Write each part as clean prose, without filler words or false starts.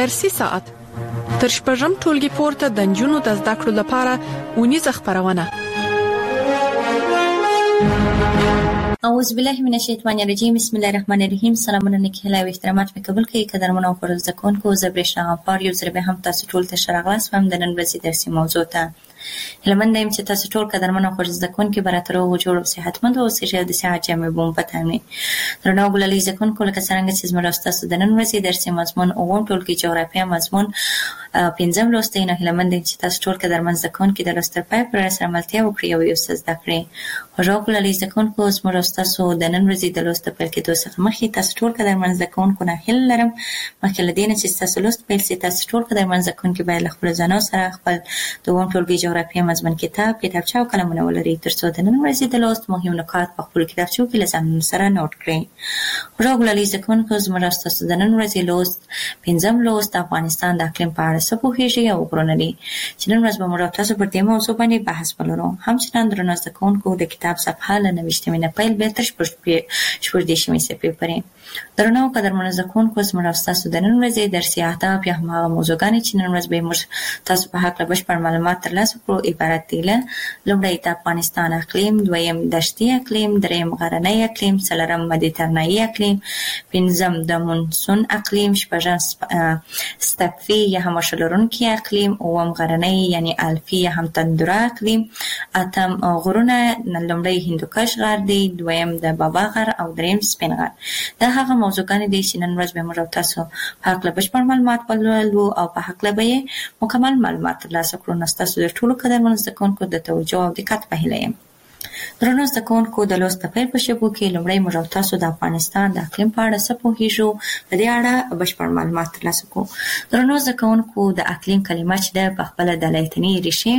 درسي ساعت تر شپږم ټولګي پورته د نجونو د زده کړو لپاره ونیزه خبرونه. اعوذ بالله من الشیطان الرجیم. بسم الله الرحمن الرحیم. سلامونه نکهلا او احترامات مې قبول کړئ قدرمنو او فرض ځکونکو زبرشنا غفار یو ځل به هم تاسو ټول ته شرغلاس فهم د نن ورځې درسي موضوع ته هلمند ایم چې تاسو ټول قدرمنو او فرض ځکونکو براتر او جوړ او صحتمند او صحت د صحت جامع بوم پتانې درنو ګلالي ځکونکو لکه څنګه چې زموږ تاسو د نن ورځې درسي مضمون او ټول کې جغرافیه مضمون پنځم لوستې نه هلمند ایم چې تاسو ټول قدرمن ځکونکو د لوستر پای پر سره ملتیا وکړي او یو څه زده کړئ. خو ګلالي ځکونکو زموږ تاسو د نن ورځې د لوست پیل کېدو څخه مخکې تاسو ټول قدرمن ځکونکو نه هیله لرم مخکې له دې نه چې تاسو لوست پیل سي تاسو ټول قدرمن ځکونکو باید خپل ځانو سره خپل دوم ټولګي جغرافیه مضمون کتابچه او قلمونه ولري ترڅو د نن ورځې د لوست مهم نکات په خپل کتابچو کې له ځان سره نوٹ کړئ. خو ګلالي ځکونکو زموږ تاسو د نن ورځې لوست پنځم لوست افغانستان د اقلیم په اړه څه پوهیږئ او غوښتنه دي چې نن ورځ به موږ تاسو پر دې موضوع باندې بحث ولرو. همچنان درنو ځکونکو د کتاب صفحه له 90 نه پیل به تر شپږ صفحې پورې درنو قدرمنو ځکونکو زموږ تاسو د نن ورځې درسي اهداف یا هم هغه موضوعګانې چې نن ورځ به موږ تاسو په حق له بشپړ معلومات ترلاسه کړو عبارت دي له لومړی د افغانستان اقلیم، دویم دشتي اقلیم، دریم غرنی اقلیم، څلورم مدیترانه‌ای اقلیم، پنځم د مونسون اقلیم، شپږم ستپفي یا هم شلورونکی اقلیم، اووم غرنی یعنی الفی یا هم تندره اقلیم، اتم غرونه لومړی هندوکش غر دی، دویم د بابا غر او دریم سپین غر. دا هغه موضوعګانې دي چې نن ورځ به موږ تاسو په حق له بشپړ معلومات ولولو او په حق له به مکمل معلومات ترلاسه کړو. نو تاسو د ټولو قدرمنو ځکونکو د توجه او دقت په هیله یم. درنو ځکونکو د لوست پیل په شبو کې لومړی موږ تاسو د افغانستان د اقلیم په اړه څه پوهیږو په دې اړه بشپړ معلومات ترلاسه کوو. درنو ځکونکو د اقلیم کلمه چې د خپل د لاتینی ریښې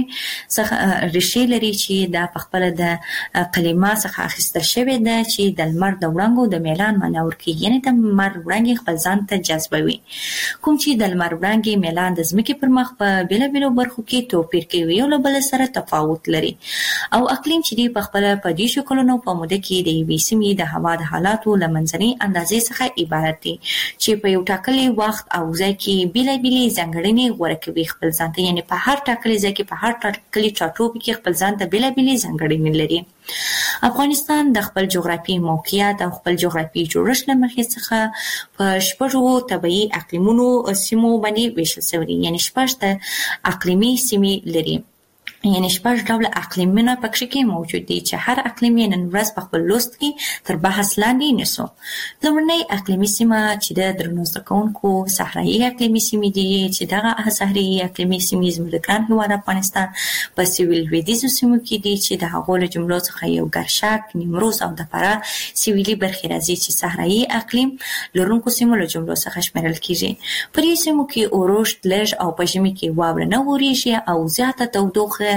لري چې د خپل د کلمه څخه اخیستل شوی ده چې د لمر د وړانګو د میلان معنی ورکوي، یعنی د لمر وړانګې خپل ځان ته جذبوي. کوم چې د لمر وړانګې میلان د ځمکې پر مخ په بیلابیلو برخو کې توپیر کوي یو له بل سره تفاوت لري او اقلیم چې په خپل په دې شکلونو په موده کې د یوې سیمې د هوا د حالاتو له منځنۍ اندازې څخه عبارت دي چې په یو ټاکلي وخت او ځای کې بیلابیلې ځانګړنې غوره کوي خپل ځان ته، یعنی په هر ټاکلي ځای کې په هر ټاکلي ټاټوبي کې خپل ځان ته بیلابیلې ځانګړنې لري. افغانستان د خپل جغرافیایي موقعیت او خپل جغرافیایي جوړښت له مخې څخه په شپږو طبیعي اقلیمونو سیمو باندې ویشل شوی دی، یعنی شپږ اقلیمي سیمې لري، یعنی شپږ ډوله اقلیمونه پکې کې موجود دي چې هر اقلیم یې نن ورځ په خپل لوست کې تر بحث لاندې نیسو. لومړنۍ اقلیمي سیمه چې د درنو ځکونکو صحرایي اقلیمي سیمې دي چې دغه صحرایي اقلیمي سیمې زموږ د ګران هېواد افغانستان په سویل لویدیځو سیمو کې دي چې د هغو له جملو څخه یو ګرشک، نیمروز او د فراه سویلي برخې راځي چې صحرایي اقلیم لرونکو سیمو له جملو څخه شمیرل کیږي. په دې سیمو کې اورښت لږ او په ژمي کې واوره نه وریږي او زیاته تودوخه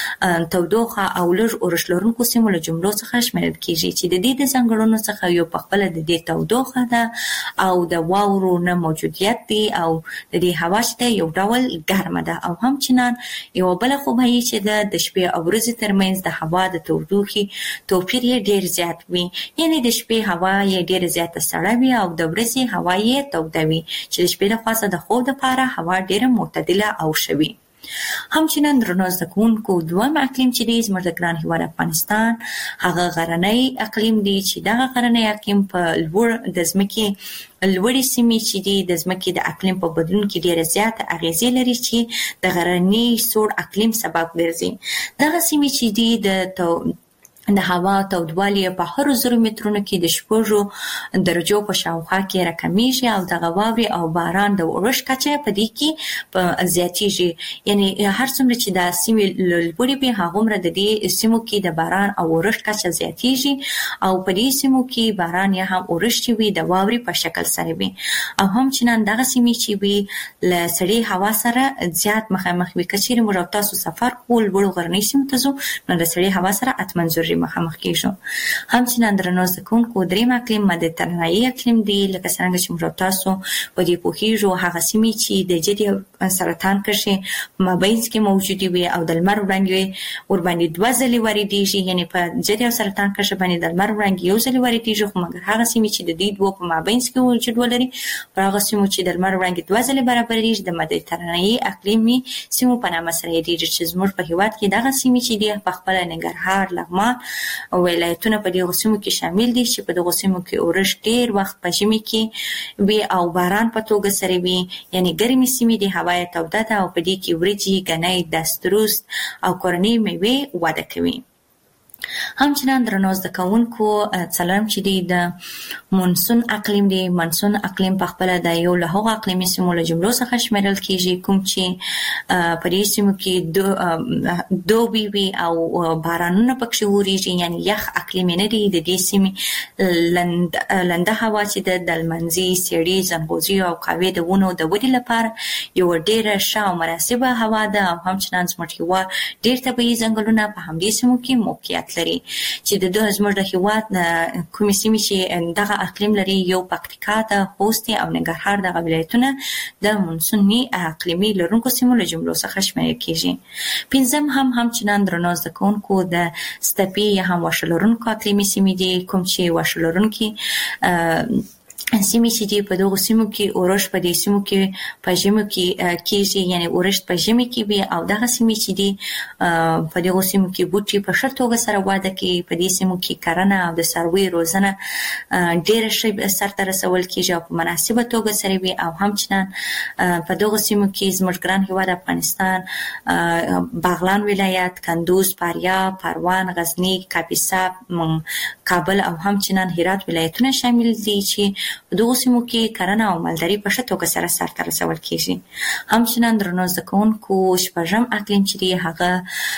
او لږ اورښت لرونکو سیمو له جملو څخه شمیرل کیږي چې د دې د ځانګړنو څخه یو په خپله د دې تودوخه ده او د واورو نه موجودیت دی او د دې هوا چې ده یو ډول ګرمه ده او همچنان یوه بله خوبایي چې ده د شپې او ورځې ترمنځ د هوا د تودوخې توپیر یې ډېر زیات وي، یعنی د شپې هوا یې ډېره زیاته سړه وي او د ورځې هوا یې توده وي چې د شپې لخوا د خوب دپاره هوا ډېره معتدله او ښه وي. همچنان درنو زکونکو دویم اقلیم چې دی زموږ د ګران هېواد افغانستان هغه غرنی اقلیم دی چې دغه غرنی اقلیم په د ځمکې لوړې سیمې چې دي د ځمکې د اقلیم په بدلون کې ډېره زیاته اغیزې لري چې د غرني سوړ اقلیم سبب ګرځي. دغه سیمې چې دي د هوا تودوالی په هر 100 مترونو کې د 6 درجو په شاوخوا کې راکمیږي او د واورې او باران د اورښت کچه په دې کې زیاتیږي، یعنی هر څومره چې د سیمې لوړې وي هغومره د دې سیمو کې د باران او اورښت کچه زیاتیږي او په دې سیمو کې باران یا هم اورښت وي د واورې په شکل سره وي او همچنان دغه سیمې چې وي له سړې هوا سره زیات مخامخ وي. که چیرې موږ تاسو سفر کول لوړو غرنیو سیمو ته ځو نو د سړې هوا سره اتمن ضروري پرې مخامخ کیږو. همچنان درنو زده کوونکو دریم اقلیم مدیترانه‌ای اقلیم دی، لکه څنګه چې موږ تاسو په دې پوهیږو هغه سیمې چې د جدي سرطان کرښې په مابینځ کې موجودې وي او د لمر وړانګې ورباندې 2 ځلې واردېږي، یعنی په جدي او سرطان کرښه باندې د لمر وړانګې 1 ځلې واردېږي، خو مګر هغه سیمې چې د دې دوه په مابینځ کې وجود ولري پر هغه سیمو چې د لمر وړانګې 2 ځلې برابرېږي د مدیترانه‌ای اقلیمي سیمو په نامه سره یادېږي، چې زموږ په هیواد کې دغه سیمې چې دي په خپله ننګرهار، لغمان او ولایتونه په دغو سیمو کې شامل دي، چې په دغو سیمو کې اورښت ډېر وخت په ژمي کې وي او باران په توګه سره وي، یعنی ګرمې سیمې دي، هوا یې توده ده او په دې کې وریجې، ګنی، دسترست او کورنۍ میوې وده کوي. همچنان درنو زده کوونکو څلورم چې دی د مونسون اقلیم دی. مونسون اقلیم په خپله د یو له هغو اقلیمي سیمو له جملو څخه شمیرل کیږي کوم چې په دې سیمو کې دوبي وي او بارانونه پکښې وریږي، یعنی یخ اقلیم نه دی. د دې سیمې لنده هوا چې د لمنځي، سیړي، ځنغوزي او قهوې د ونو د ودې لپاره یو ډېره ښه او مناسبه هوا ده، او همچنان زموږ هېواد ډېر طبیعي ځنګلونه په همدې سیمو کې موقعیت لري، چې د زموږ د هېواد کومې سیمې چې دغه اقلیم لري یو پکتیکا ده، خوست او ننګرهار دغه ولایتونه د مونسوني اقلیمي لرونکو سیمو له جملو څخه شمیرل کیږي. پنځم همچنان درنو زده کوونکو د ستپې یا هم واښه لرونکو اقلیمي سیمې دي، کوم چې واښه لرونکي سیمې چې دي په دغو سیمو کې اورښت په دې سیمو کې په ژمي کې کیږي، یعنی اورښت په ژمي کې وي، او دغه سیمې چې دي په دغو سیمو کې بوټي په ښه توګه سره وده کوي. په دې سیمو کې کرنه او د څارویو روزنه ډېره ښه سرته رسول کیږي او په مناسبه توګه سره وي، او همچنان په دغو سیمو کې زموږ ګران هېواد افغانستان، بغلان ولایت، کندوز، فاریاب، پروان، غزني، کاپیسا، کابل او همچنان هرات ولایتونه شامل دي، چې په دغو سیمو کې کرنه او مالداري په ښه توګه سره سرته رسول کیږي. همچنان درنو زده کوونکو شپږم اقلیم چې دی هغه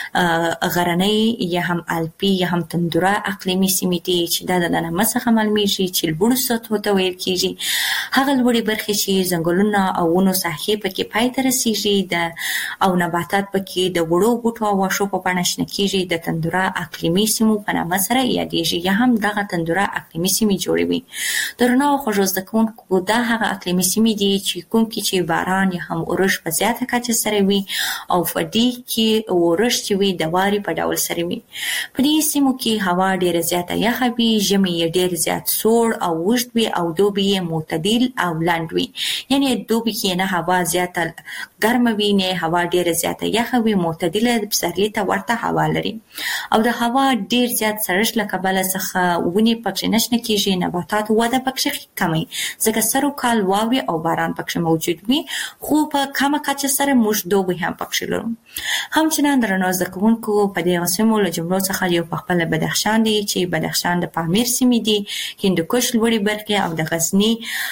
غرنی یا هم الپي یا هم تندوره اقلیمي سیمې دي، چې دا د نامه څخه معلومیږي چې لوړو سطحو ته ویل کیږي. هغه لوړې برخې چې ځنګلونه او ونو ساحې پکې پای ته رسیږي او نباتات پکې د وړو بوټو او واښو په بڼه شنه کیږي، د تندوره اقلیمي سیمو په نامه سره یادېږي، یا هم دغه تندوره اقلیمي سیمې جوړوي. درنو خوږو زده کوونکو دا هغه اقلیمي سیمې دي چې کوم کې چې باران یا هم اورښت په زیاته کچه سره وي، او په دې کې اورښت چې وي د وارې په ډول سره وي. په دې سیمو کې هوا ډېره زیاته یخه وي، ژمی یې ډېر زیات سوړ او اوږد وي، او دوبی یې معتدل او لنډ وي، یعنی دوبی کې نه هوا زیاته ګرمه وي نه هوا ډېره زیاته یخه وي، معتدله د پسرلي ته ورته هوا لري. او د هوا ډېر زیات سړښت له کبله څخه ونې پکښې نه شنه کیږي، نباتات وده پکښې کمي، ځکه سرو کال واورې او باران پکښې موجود وي، خو په کمه کچه سره موږ دوبی هم پکښې لرو. همچنان درنو زده کوونکو په دغه سیمو له جملو څخه یو په خپله بدخشان دی، چې بدخشان د پامیر سیمې دي، هندوکش لوړې برخې او د غزني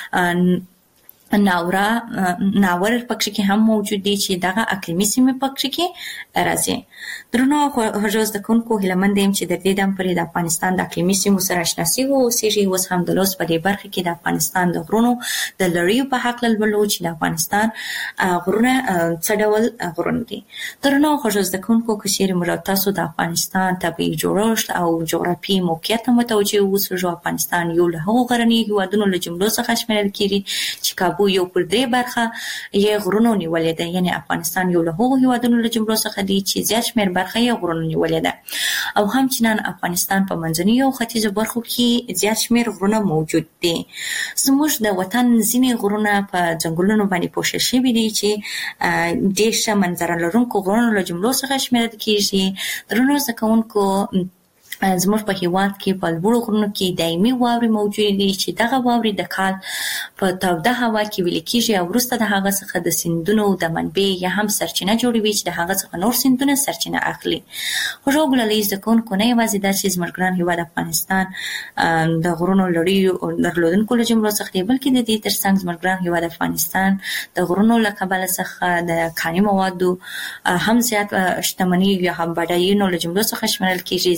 ناور پکښې کې هم موجود دي، چې دغه اقلیمي سیمې پکښې کې راځي. درنو خوږو زده کوونکو هیله مند یم چې د دې دم پورې د افغانستان د اقلیمي سیمو سره اشنا سوي اوسېږئ. اوس هم د لوست په دې برخه کې د افغانستان د غرونو د لړیو په هکله لولو چې د افغانستان غرونه څه ډول غرونه دي. درنو خوږو زده کوونکو که چیرې موږ تاسو د افغانستان طبیعي جوړښت او جغرافیایي موقعیت ته متوجه اوسېږو، افغانستان یو له هغو غرنیو هېوادونو له جملو څخه شمیرل کېږي چې کابو یو پر 3 برخه یې غرونو نیولې ده، یعنی افغانستان یو له هغو هېوادونو له جملو څخه دی چې زیات شمېر برخه یې غرونو نیولې ده. او همچنان افغانستان په منځنیو او ختیځو برخو کې زیات شمېر غرونه موجود دي. زموږ د وطن ځینې غرونه په ځنګلونو باندې پوښل شوي دي، چې ډېر ښه منظره لرونکو غرونو له جملو څخه شمېرل کېږي. درنو زده کوونکو زموږ په هېواد کې په لوړو غرونو کې دایمي واورې موجودې دي، چې دغه واورې د کال په توده هوا کې ویلې کېږي، او وروسته د هغه څخه د سیندونو د منبع یا هم سرچینه جوړوي، چې د هغه څخه نور سیندونه سرچینه اخلي. خوږو ګلالۍ زده کوونکو نه یوازې دا چې زموږ ګران هېواد افغانستان د غرونو لړیو درلودونکو له جملو څخه دی، بلکې د دې ترڅنګ زموږ ګران هېواد افغانستان د غرونو له کبله څخه د کاني موادو هم زیات شتمني یا هم بډاینو له جملو څخه شمېرل کېږي، ځکه چې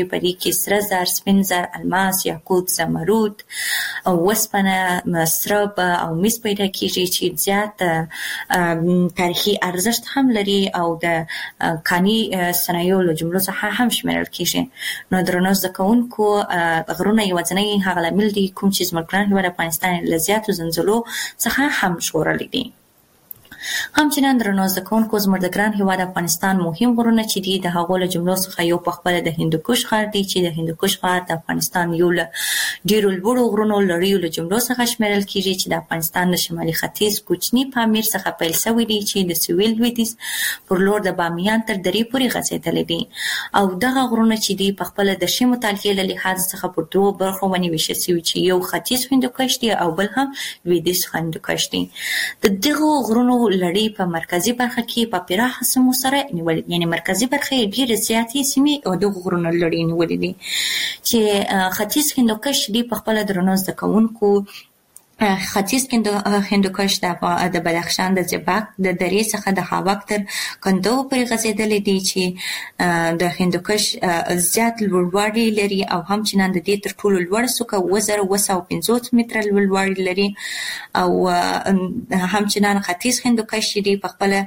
چې په دې کې سره زر، سپین زر، الماس، یاقوت، زمرد او وسپنه، سرب او مس پیدا کیږي چې زیات تاریخي ارزښت هم لري او د کاني صنایعو له جملو څخه هم شمیرل کیږي. نو درنو زده کوونکو غرونه یوازینی هغه لامل دي کوم چې زموږ ګران هیواد افغانستان له زیاتو زلزلو څخه هم ژغورلی دي. همچنان درنو زده کوونکو زموږ د ګران هیواد افغانستان مهم غرونه چې دي د هغو له جملو څخه یو په خپله د هندوکش غر دی چې د هندوکش غر د افغانستان یو له ډیرو لوړو غرونو لړیو له جملو څخه شمیرل کیږي چې د افغانستان د شمالي ختیځ کوچني پامیر څخه پیل شوی دی چې د سویل لویدیځ پر لور د بامیان تر درې پورې غځېدلی دي او دغه غرونه چې دي په خپله د ښې مطالعې له لحاظ څخه پر دوو برخو باندې ویشل شوي چې یو ختیځ هندوکش دی او بل هم لویدیځ هندوکش دی. د دغو غرونو لړۍ په مرکزي برخه کې په پراخه سیمو سره نیولې، یعنی مرکزي برخه یې ډېرې زیاتې سیمې او دغو غرونو لړۍ نیولې دي چې ختیځ هندوکش دی په خپله درنو زده کوونکو ختیځ هندوکش د بدخشان د زیباک د درې څخه د هاوک تر کندو پورې غځېدلی دی چې د هندوکش زیات لوړوالی لري او همچنان د دې تر ټولو لوړه څوکه 2750 متره لوړوالی لري او همچنان ختیځ هندوکش دی په خپله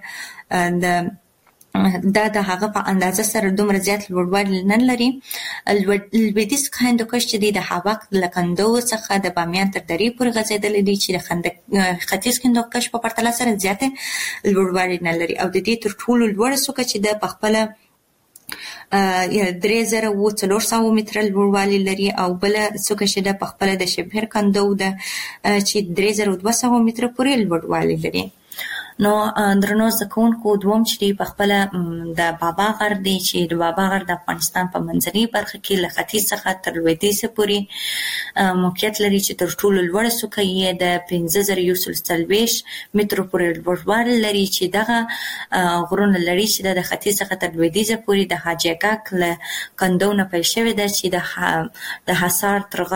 دا د هغه په اندازه سره دومره زیات لوړوالی نه لري. لویدیځ هندوکش چې دی د هاوک له کندو څخه د بامیان تر درې پورې غځېدلی دی چې د ختیځ هندوکش په پرتله سره زیاته لوړوالی نه لري او د دې تر ټولو لوړه څوکه چې ده په خپله 3400 متره لوړوالی لري او بله څوکه چې ده په خپله د شبهر کندو ده چې 3200 متره پورې لوړوالی لري. نو درنو زده کوونکو دوم چې دی په خپله د بابا غر دی چې د بابا غر د افغانستان په منځنۍ برخه کې له ختیځ څخه تر لویدیځه پورې موقعیت لري چې تر ټولو لوړه څوکه یې د 5140 مترو پورې لوړوالی لري چې دغه غرونه لري چې د ختیځ څخه تر لویدیځه پورې د حاجیګک له کندو نه پیل شوې ده چې د حصار تر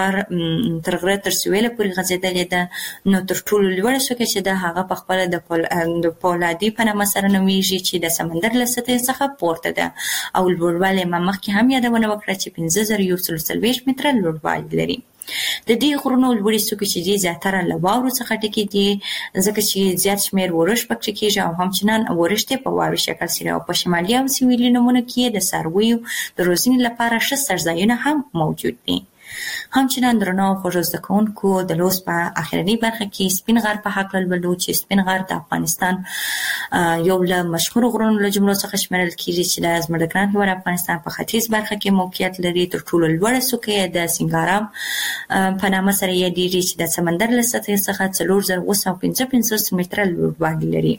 غره تر سویله پورې غځېدلې ده. نو تر ټولو لوړه څوکه چې ده هغه په خپله د پولادي په نامه سره نومیږي چې د سمندر له سطحې څخه پورته ده او لوړوالی ما مخکې هم یادونه وکړه چې 5140 متره لوړوالی لري. د دې غرونو لوړې څوکې چې دي زیاتره له واورو څخه ډکې دي ځکه چې زیات شمېر ورش پکې کېږي او همچنان ورش یې په واوري شکل سره او په شمالي او سویلي نمونو کې د څارویو د روزنې لپاره ښه څړځایونه هم موجود دي. همچنان درنو خوږو زده کوونکو د لوست په اخرنۍ برخه کې سپین غر په هکله لولو چې سپین غر د افغانستان یو له مشهورو غرونو له جملو څخه شمیرل کیږي چې د زموږ د ګران هیواد افغانستان په ختیځ برخه کې موقعیت لري. تر ټولو لوړه څوکه یې د سنګارام په نامه سره یادېږي چې د سمندر له سطحې څخه 4955 متره لوړوالی لري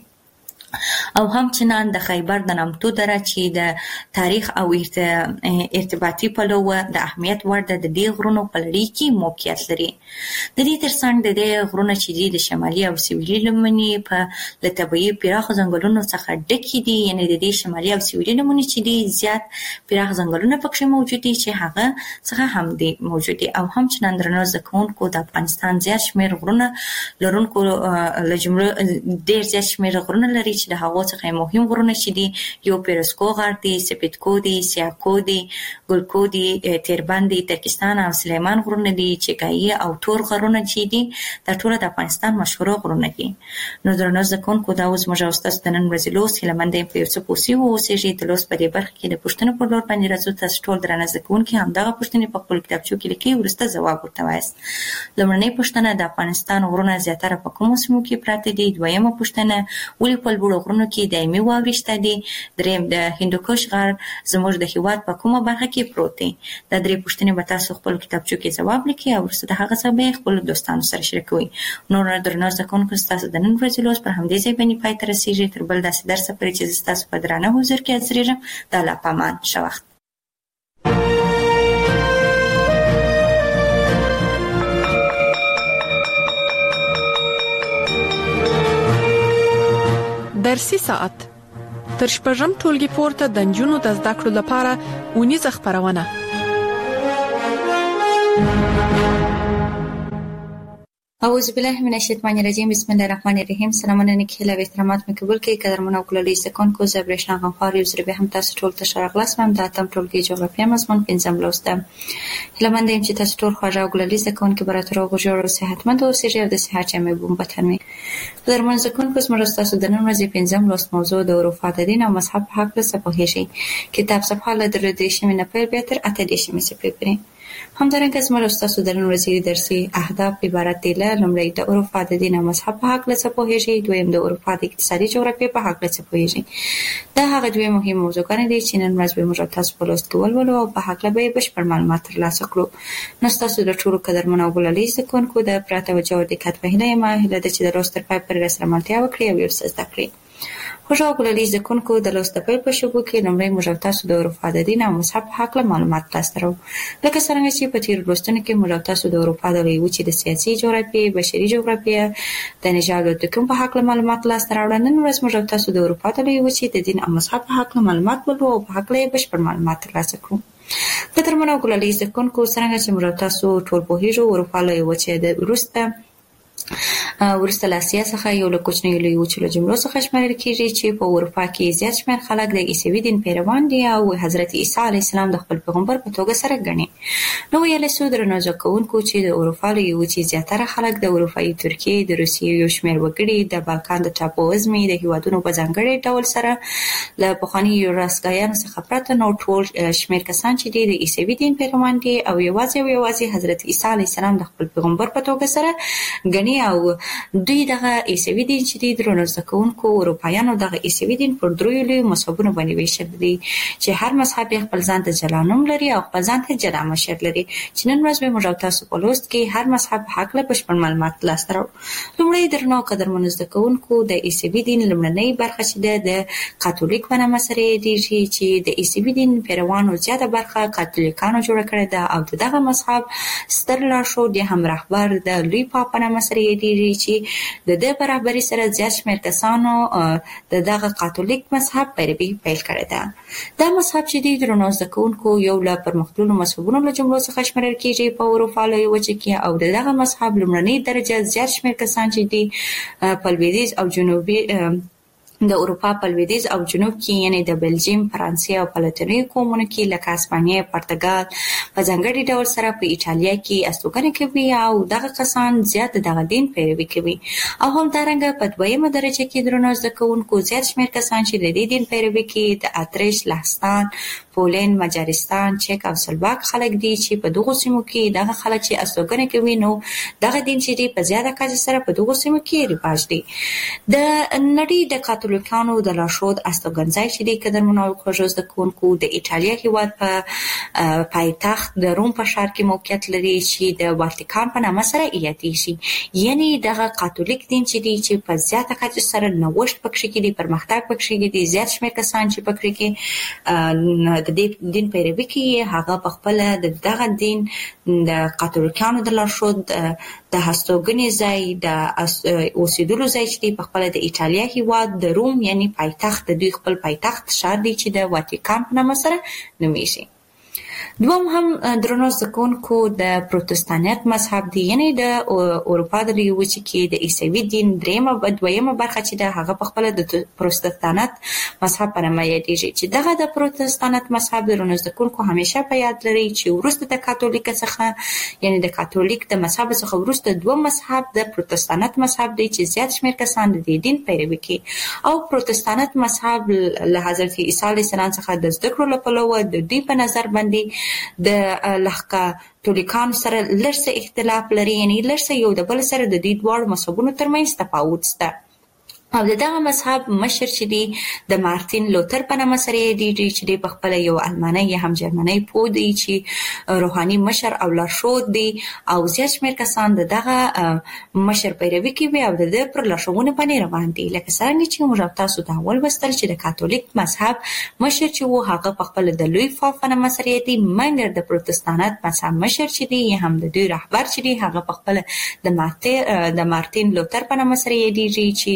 او همچنان د خیبر د نامتو دره چې د تاریخ او ارتباطي پلوه د اهمیت وړ د دې غرونو په لړۍ کې موقعیت لري. د دې ترڅنګ د دې غرونه چې دي د شمالي او سویلي لمنې په له طبیعي پراخو ځنګلونو څخه ډکې دي، یعنې د دې شمالي او سویلي لمنې چې دي زیات پراخ ځنګلونه پکې موجود دي چې هغه څخه هم دي موجود دي او همچنان درنو زده کوونکو د افغانستان زیات شمېر غرونه لرونکو له جملو ډېر زیات شمېر غرونه لري چې د هغو څخه مهم غرونه چې دي یو پیرسکو غر دی، سپیدکو دی، سیاکو دی، ګلکو دی، تیربند دی، ترکستان او سلیمان غرونه دي، چیکایي او تور غرونه چې دي دا ټول د افغانستان مشهور غرونه دي. نو درنو زده کوونکو دا اوس موږ تاسو د نن ورځې لوست هیله مند یم په یو څه پوه سوي واوسېږئ. د لوست په دې برخه کې د پوښتنو پر لور باندې راځو. تاسو ټول درانه زده کوونکي همدغه پوښتنې په خپلو کتابچو کې لیکئ، وروسته ځواب ورته وایاست. لومړنۍ پوښتنه د افغانستان غرونه زیاتره په کومو سیمو کې پراته دي؟ دویمه پوښتنه ولې په لوړو غرونو کې دایمي واورې شته دي؟ دریم د هندوکش غر زموږ د هیواد په کومه برخه کې پروت دی؟ دا درې پوښتنې به تاسو خپلو کتابچو کې ځواب لیکئ او وروسته د هغه څخه به یې خپلو دوستانو سره شریکوئ. نور درنو زده کوونکو ستاسو د نن ورځې لوست پر همدې ځای باندې پای ته رسېږي. تر بل داسې درسه پورې چې زه ستاسو په درانه حضور کې حاضرېږم، د الله په امان. ښه وخت. درسي ساعت تر شپږم ټولګي پورته د نجونو د زده کړو لپاره اونیزه خپرونه. اعوذ بالله من الشیطان الرجیم بسم الله الرحمن الرحیم. سلامونه نیکهلا و احترامات مې قبول کړئ. قدرمن او کلالي زکونکو زه برېښنا غمخوار یو ځل به هم تاسو ټول ته ښه راغلاست. د اتم ټولګي جغرافیه مضمون پنځم لوست ده. هیله مند یم چې تاسو ټول خوږ او کلالي زکونکو براتر او جوړ او صحتمند اوسئ او د صحت جامې بوم وطن وي. قدرمن زکونکو زموږ تاسو د نن ورځې پنځم لوست موضوع د اروپا د دین او مذهب په حق څه پوهیږئ. کتاب صفحه له 3 نه پیل بیا تر 8 صفحې پورې. همدارنګه زموږ تاسو د نن ورځې درسي اهداف عبارت دي له لومړی د اروپا د دین او مذهب په حق څه پوهیږئ، دویم د اروپا د اقتصادي جغرافیې په حق څه پوهیږئ. دا هغه دوه مهم موضوعګان دي چې نن ورځ به موږ تاسو په لوست کې ولولو او په حق له به بشپړ معلومات ترلاسه کړو. نو تاسو د ټولو قدرمن او کلالي زکونکو د پراته توجه او دقت په هیله یم چې د لوست تر پای پورې سره ملتیا وکړئ او یو څه زده کړئ. خوږ او کلالي زکونکو د لوست په پیل شوبو کې لومړی موږ تاسو د اروپا د دین او مذهب په حق معلومات ترلاسه کړو. لکه څنګه چې په تیر لوستونو کې موږ تاسو د اروپا د لوی وچې د سیاسي جغرافیې، بشري جغرافیې، د نژاد او توکم په حق معلومات ترلاسه کړو. نن ورځ موږ تاسو د اروپا د لوی وچې د دین او مذهب په حق معلومات ولرو او په حق له بشپړ معلومات ترلاسه کړو. قدرمن او کلالي زکونکو څنګه چې موږ تاسو ټول پوهیږو اروپا له وچې د وروسته له اسیا څخه یو له کوچنیو لویو وچو جملو څخه شمېرل کېږي چې په اروپا کې زیات شمېر خلک د عیسوي دین پیروان دي او حضرت عیسی علیه السلام د خپل پیغمبر په توګه سره ګڼي. نو ویلی سو درنو زده کوونکو چې د اروپا لویې وچې زیاتره خلک د اروپایي ترکیې، د روسیې یو شمېر وګړي، د بالکان د ټاپو وزمې د هېوادونو په ځانګړي ډول سره له پخواني یوګوسلاویانو څخه پرته نور ټول شمېر کسان چې دي د عیسوي دین پیروان دي او یوازې حضرت عیسی علیه السلام د خپل پیغمبر په توګه سره ګڼي او دوی دغه عیسوي دین چې د درنو زده کوونکو اروپایانو دغه عیسوي دین پر دریو لویو مذهبونو باندې ویشل دي چې هر مذهب خپل ځان ته جلا نوم لري او خپل ځان ته جلا مشر لري چې نن ورځ به موږ تاسو په لوست کې هر مذهب په حق له بشپړ معلومات ترلاسه کړو. لومړی درنو قدرمنو زده کوونکو د عیسوي دین لومړنۍ برخه چې د کاتولیک په نامه سره یادېږي چې د عیسوي دین پیروانو زیاته برخه کاتولیکانو جوړه کړې ده او دغه مذهب ستر لارښود یا هم رهبر د لوی پاپ په نامه سره یادېږي چې د دې په رهبرۍ سره زیات شمېر کسانو د دغه کاتولیک مذهب پیروي پیل کړې ده. دا مذهب چې د درنو زده کوونکو یو له پرمختللو مذهبونو له جملو څخه شمېرل کېږي په اروپا لویې وچې کې او د دغه مذهب لومړنۍ درجه زیات شمېر کسان چې دي په لویدیځ او جنوبي د اروپا په لویدیځ او جنوب کې یعنی د بلجیم، فرانسې او په لاتیني قومونو کې لکه اسپانیا، پرتګال په ځانګړي ډول سره په ایټالیا کې استوګنه کوي او دغه کسان زیات دغه دین پیروي کوي. او همدارنګه په دویمه درجه کې درنو زده کوونکو زیات شمېر کسان چې د دې دین پیروي کوي د اتریش، لهستان، پولند، مجارستان، چک او سلواک خلک دي چې په دغو سیمو کې دغه خلک چې استوګنه کوي نو دغه دین چې دی په زیاته کچه سره په دغو سیمو کې رواج دی. د نړۍ د کاتولیکانو د لارښود استوګنځای چې دی قدرمنو او خوږو زده کوونکو د ایټالیا هېواد په پایتخت د روم په ښار کې موقعیت لري چې د واتیکان په نامه سره یادېږي. یعنی دغه کاتولیک دین چې دی چې په زیاته کچه سره نوښت پکښې کې دی، پرمختګ پکښې کې دی، زیات شمېر کسان چې پکې کې د دې دین پیروي کوي هغه په خپل دغه دین د کاتولیکانو د لارښود د هستوګنې ځای د اوسېدلو ځای چې دی په خپل د ایټالیا هېواد د روم یعنی پایتخت د دوی خپل پایتخت ښار دی چې د واتیکان په نامه سره نومیږي. دوم هم درنو زده کوونکو د پروتستانت مذهب دی یعنی د اروپا د لویې وچې کې د عیسوي دین دویمه برخه چې ده هغه په خپله د پروتستانت مذهب په نامه یادېږي چې دغه د پروتستانت مذهب درنو زده کوونکو همیشه په یاد لري چې وروسته د کاتولیک څخه یعنی د کاتولیک د مذهب څخه وروسته دوه مذهب د پروتستانت مذهب دی چې زیات شمېر کسان د دې دین پیروي کوي او پروتستانت مذهب له حضرت عیسی علیه السلام څخه د زده کړو له پلوه د دوی په نظر باندې د کاتولیکانو سره لږ څه اختلاف لري یعنی لږ څه یو د بل سره د دې دواړو مذهبونو ترمنځ تفاوت شته. او دغه مذهب مشر چې دی د مارتین لوتر په نامه سره یادېږي چې دی په خپله یو المانی یا هم جرمنی پوه دی چې روحاني مشر او لارښود دی او زیات شمېر کسان د دغه مشر پیروي کوي او د ده پر لارښوونو باندې روان دي. لکه څرنګه چې موږ تاسو ته اول لوستل چې د کاتولیک مذهب مشر چې و هغه په خپله د لوی پاپ په نامه سره یادېږي، مګر د پروتستانت مذهب مشر چې دی یا هم د دوی رهبر چې دی هغه په خپله د مارتین لوتر په نامه سره یادېږي چې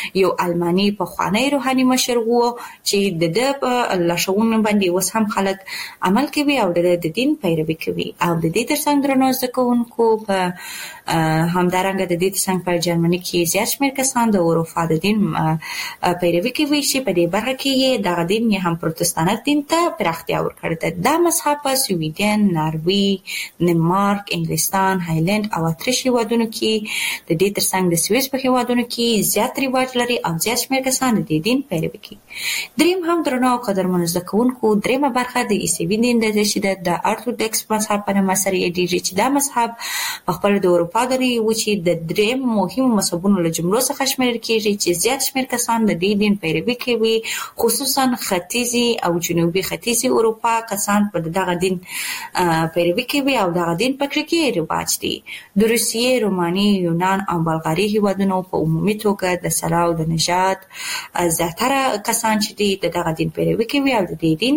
یو الماني پخوانی روحاني مشر وو چې د لاشعون باندې اوس هم خلک عمل کوي او د دین پیروي کوي. او د دې ترڅنګ درنو زده کوونکو په همدارنګه د دې ترڅنګ په جرمني کې زیات شمېر کسان د اروپا د دین پیروي کوي چې په دې برخه کې دغه دین یې هم پروتستانت دین ته پراختیا ورکړې ده. دا مذهب په سویډن، ناروی، دنمارک، انګلستان، هالند او اتریش هیوادونو کې د دې ترڅنګ د سویس په هیوادونو کې زیات رواج لري او زیات شمېر کسان د دې دین پیروي کوي. دریم هم درنو قدرمنو زده کوونکو دریمه برخه د عیسوي دین ده چې د ارتودوکس مذهب په نامه سره یادېږي چې دا مذهب په خپل د اروپا د وچې د دریم مهمو مذهبونو له جملو څخه شمیرل کېږي چې زیات شمېر کسان د دې دین پیروي کوي، خصوصا ختیځي او جنوبي ختیځي اروپا کسان په دغه دین پیروي کوي او دغه دین په کې رواج دي. د روسیې، روماني، یونان او بلغاري هیوادونو په عمومي توګه د سلا او د نژاد زیاتره کسان چې دي دغه دین پیروي کوي او د دې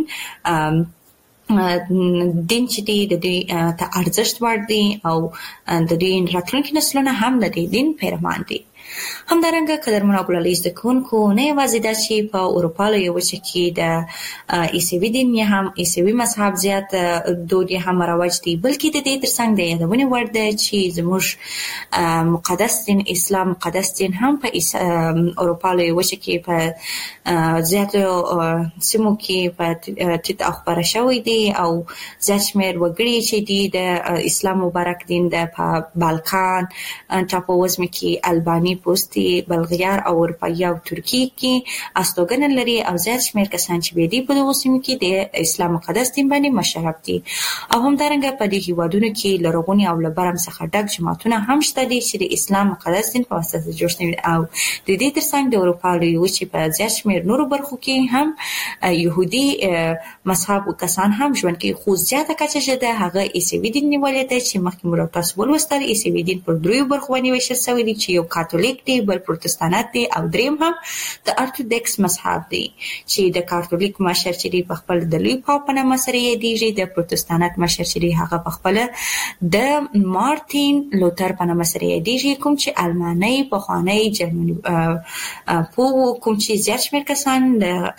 دین چې دی د دې ته ارزښت وړ دي او د دې راتلونکي نسلونه هم د دې دین پیروان دي. همدارنګه قدرمنو ګلالي زده کوونکو نه یوازې دا چې په اروپا لویه وچه کې د عیسوي دین یا هم عیسوي مذهب زیات دود یا هم رواج دي، بلکې د دې ترڅنګ د یادونې وړ ده چې زموږ مقدس دین اسلام مقدس دین هم په اروپا لویه وچه کې په زیاتو سیمو کې په ټیټ خپاره شوی دي او زیات شمېر وګړي چې دي د اسلام مبارک دین د په بالکان ټاپووزمې کې الباني، پوستي، بلغیار او اروپایي او ترکی کې استوګنه لري او زیات شمېر کسان چې دي په دغو سیمو کې د اسلام مقدس دین باندې مشرف دي. او همدارنګه په دې هیوادونو کې لرغوني او له برم څخه ډک جماعتونه هم شته دي چې د اسلام مقدس دین په واسطه جوړ شوي او د دې ترڅنګ د اروپا لویې وچې په زیات شمېر نورو برخو کې هم یهودي مذهب کسان هم ژوند کوي، خو زیاته کچه چې ده هغه عیسوي دین نیولې ده چې مخکې مو تاسو ولوستل. عیسوي دین پر دریو برخو باندې ویشل شوی دی چې یو کاتولیک دی، بل پروتستانت دی او دریم هم د ارتودوکس مذهب دی چې د کاتولیک مشر چې دی په خپل د لوی پاپ په نامه سره یادېږي، د پروتستانت مشر چې دی هغه په خپل د مارتین لوتر په نامه سره یادېږي، کوم چې الماني پخوانی جرمني کوم چې زیات شمېر کسان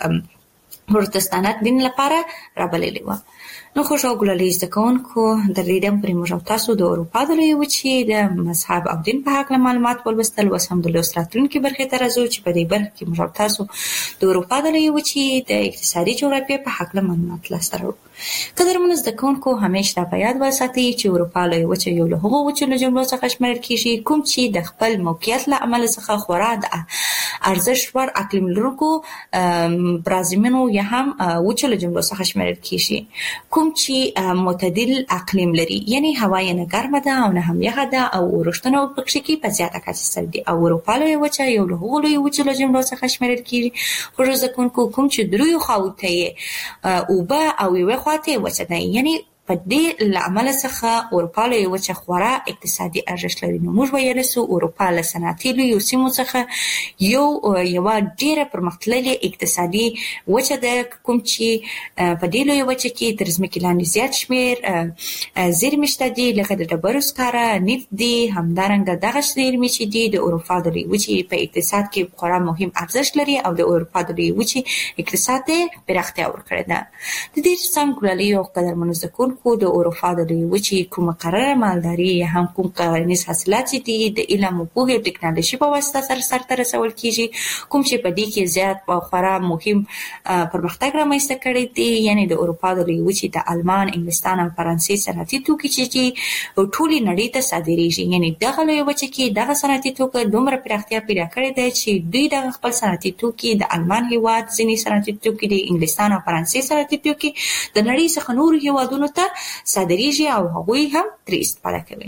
د پروتستانت دین لپاره رابللي وو. نو خوشحال ګلالي زده کوونکو در دیدم پرې موږ او تاسو د اروپا د لویې وچې د مذهب او دین په هکله معلومات ولوستل. اوس هم د لوست راتلونکي برخې ته راځو چې په دې برخه کې موږ او تاسو د اروپا د لویې وچې د اقتصادي جغرافیې په هکله معلومات لاسته راوړو. قدرمنو زده کوونکو همیشه دا په یاد وساتئ چې اروپا لویې وچه یو له هغو وچو له جملو څخه شمیرل کېږي کوم چې د خپل موقعیت له امله څخه خورا د ارزښت وړ اقلیم لرونکو برازیمونو یا هم وچو له جملو څخه شمیرل کېږي، کوم چې معتدل اقلیم لري، یعنی هوا یې نه ګرمه ده او نه هم یخه ده او اورښتونه پکې کې په زیاته کچه سره دي. او اروپا لویه وچه یو له هغو لویو وچو له جملو څخه شمیرل کېږي خو زده کوونکو کوم چې دریو خواوو ته یې اوبه او یوې خوا ته یې وچه ده، یعنی په دې له امله څخه اروپا لویه وچه خورا اقتصادي ارزښت لري. نو موږ ویلی سو اروپا له صنعتي لویو سیمو څخه یوه ډېره پرمختللې اقتصادي وچه ده، کوم چې په دې لویه وچه کې تر ځمکې لاندې زیات شمېر زیرمې شته دي لکه د ډبرو سکاره، نفت دي. همدارنګه دغه زیرمې چې دي د اروپا د لویې وچې په اقتصاد کې خورا مهم ارزښت لري او د اروپا د لویې وچې اقتصاد ته پراختیا ورکړې ده. د دې ترڅنګ ګلالي او قدرمنو زده کوونکو د اروپا د لویې وچې کوم مقرره مالداري یا هم کوم کرنیز حاصلات چې دي د علم او پوهې او ټکنالوژي په واسطه سره سرته رسول کېږي، کوم چې په دې کې زیات خورا مهم پرمختګ رامنځته کړی دی. یعنی د اروپا د لویې وچې د آلمان، انګلستان او فرانسې صنعتي توکي چې دي ټولې نړۍ ته صادریږي. یعنی دغه لویه وچه کې دغه صنعتي توکي دومره پراختیا پیدا کړې ده چې دوی دغه خپل صنعتي توکي د آلمان هیواد ځینې صنعتي توکي د انګلستان او فرانسې صنعتي توکي د نړۍ څخه نورو هیوادونو ته صادریږي او هغوی هم ترې استفاده کوي.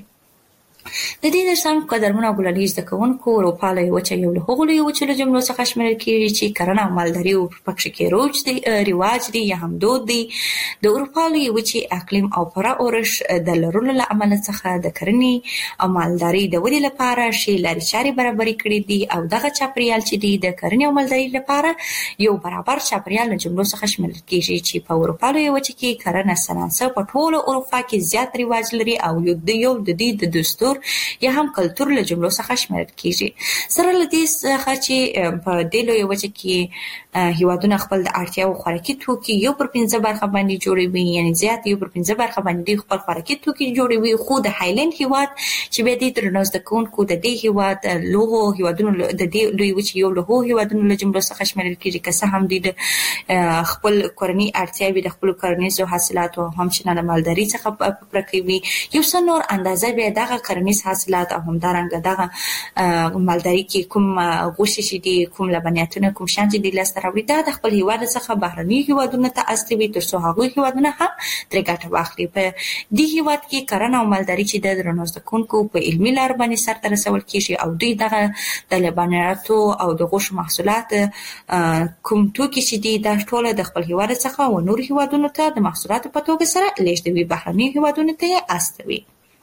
د دې ترڅنګ قدرمنو او ګلالي زده کوونکو اروپا لویه وچه یو له هغو لویو وچو له جملو څخه شمیرل کېږي چې کرنه او مالداري پکې کې رواج دی یا هم دود دی. د اروپا لویې وچې اقلیم او پوره اورښت د لرلو له امله څخه د کرنې او مالداري د ودې لپاره ښې لارې چارې برابرې کړې دي او دغه چاپیریال چې دی د کرنې او مالداري لپاره یو برابر چاپیریال له جملو څخه شمیرل کېږي چې په اروپا لویه وچه کې کرنه صنعت په ټوله اروپا کې زیات رواج لري او یو د دې د دستور کلچر یا هم کلتور له جملو څخه شمیرل کیږي. سره له دې څخه چې په دې لویه وچه کې هیوادونه خپل د اړتیاو خوراکي توکي 1/5 برخه باندې جوړوي، یعنی زیات 1/5 برخه باندې خپل خوراکي توکي جوړوي. خو د هایلند هیواد چې به د درنو زده کوونکو د دې هیواد لوغو هیوادونو د دې لوی وچې یو له هیوادونو له جملو څخه شمیرل کیږي، که څه هم د خپل کورنۍ اړتیاوې د خپل کرنیزو حاصلاتو او همچنان مالداري څخه پوره کوي. یو څه نور اندازه به دغه کرنیز حاصلات او همدارنګه دغه مالداري کې کوم غوښې چې دي، کوم لبنیاتونه، کوم شیان چې دي لاسته راوړي، دا د خپل هیواد څخه بهرني هیوادونو ته استوي تر څو هغوی هیوادونه هم ترې ګټه واخلي. په دې هیواد کې کرنه او مالداري چې د درنو زده کوونکو په علمي لار باندې سرته رسول کیږي او دوی دغه د لبنیاتو او د غوښې محصولات کوم توکي چې دي دا ټول د خپل هیواد څخه و نور هیوادونو ته د محصولاتو په توګه سره لیږدوي، بهرني هیوادونو ته یې استوي.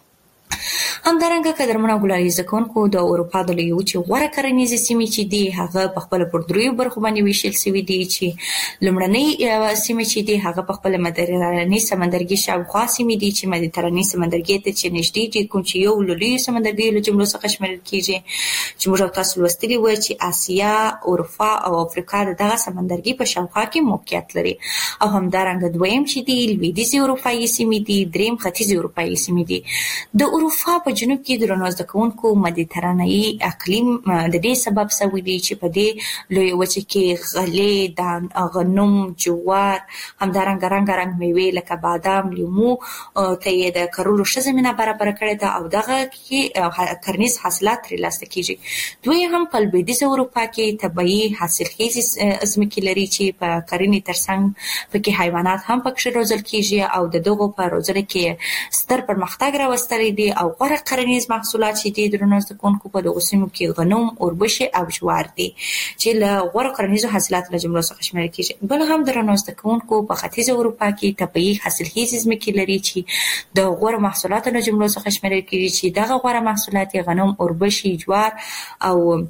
همدارنګه قدرمنو ګلالي زده کوونکو د اروپا د لویې وچې غوره کرنیزې سیمې چې دي هغه په خپله پر دریو برخو باندې ویشل سوي دي، چې لومړنۍ سیمې چې دي هغه په خپله مدیترانې سمندرګي شاوخوا سیمې دي چې مدیترانې سمندرګي ته چې نږدې دي، کوم چې یو له لویو سمندرګیو له جملو څخه شمیرل کیږي، چې موږ او تاسو لوستلي وو چې اسیا، اروپا او افریقا دغه سمندرګي په شاوخوا کې موقعیت لري. او همدارنګه دویم چې دي لویدیځې اروپایي سیمې دي، دریم ختیځې اروپایي سیمې دي. د اروپا په جنوب کې د درنو زده کوونکو مدیترانه‌یي اقلیم د دې سبب شوی دی چې په دې لویه وچه کې غلې، دان، غنم، جوار، همدارنګه رنګارنګ میوې لکه بادام، لیمو ته یې د کرلو ښه زمینه برابره کړې ده او دغه کې کرنیز حاصلات ترلاسه کیږي. دوی هم په لویدیځه اروپا کې طبیعي حاصلخیزې ځمکې لري چې په کرنې ترڅنګ پکې حیوانات هم پکې روزل کیږي او د دغو په روزنه کې ستر پرمختګ راوستلی دی او غوره کرنیز محصولات چې دي درنو زده کوونکو په دغو سیمو کې غنم، اوربشې او جوار دي چې له غوره کرنیزو حاصلاتو له جملو څخه شمیرل کیږي. بل هم درنو زده کوونکو په ختیځه اروپا کې طبیعي حاصلخیزې ځمکې لري چې د غوره محصولاتو له جملو څخه شمیرل کیږي، چې دغه غوره محصولات غنم، اوربشې، جوار او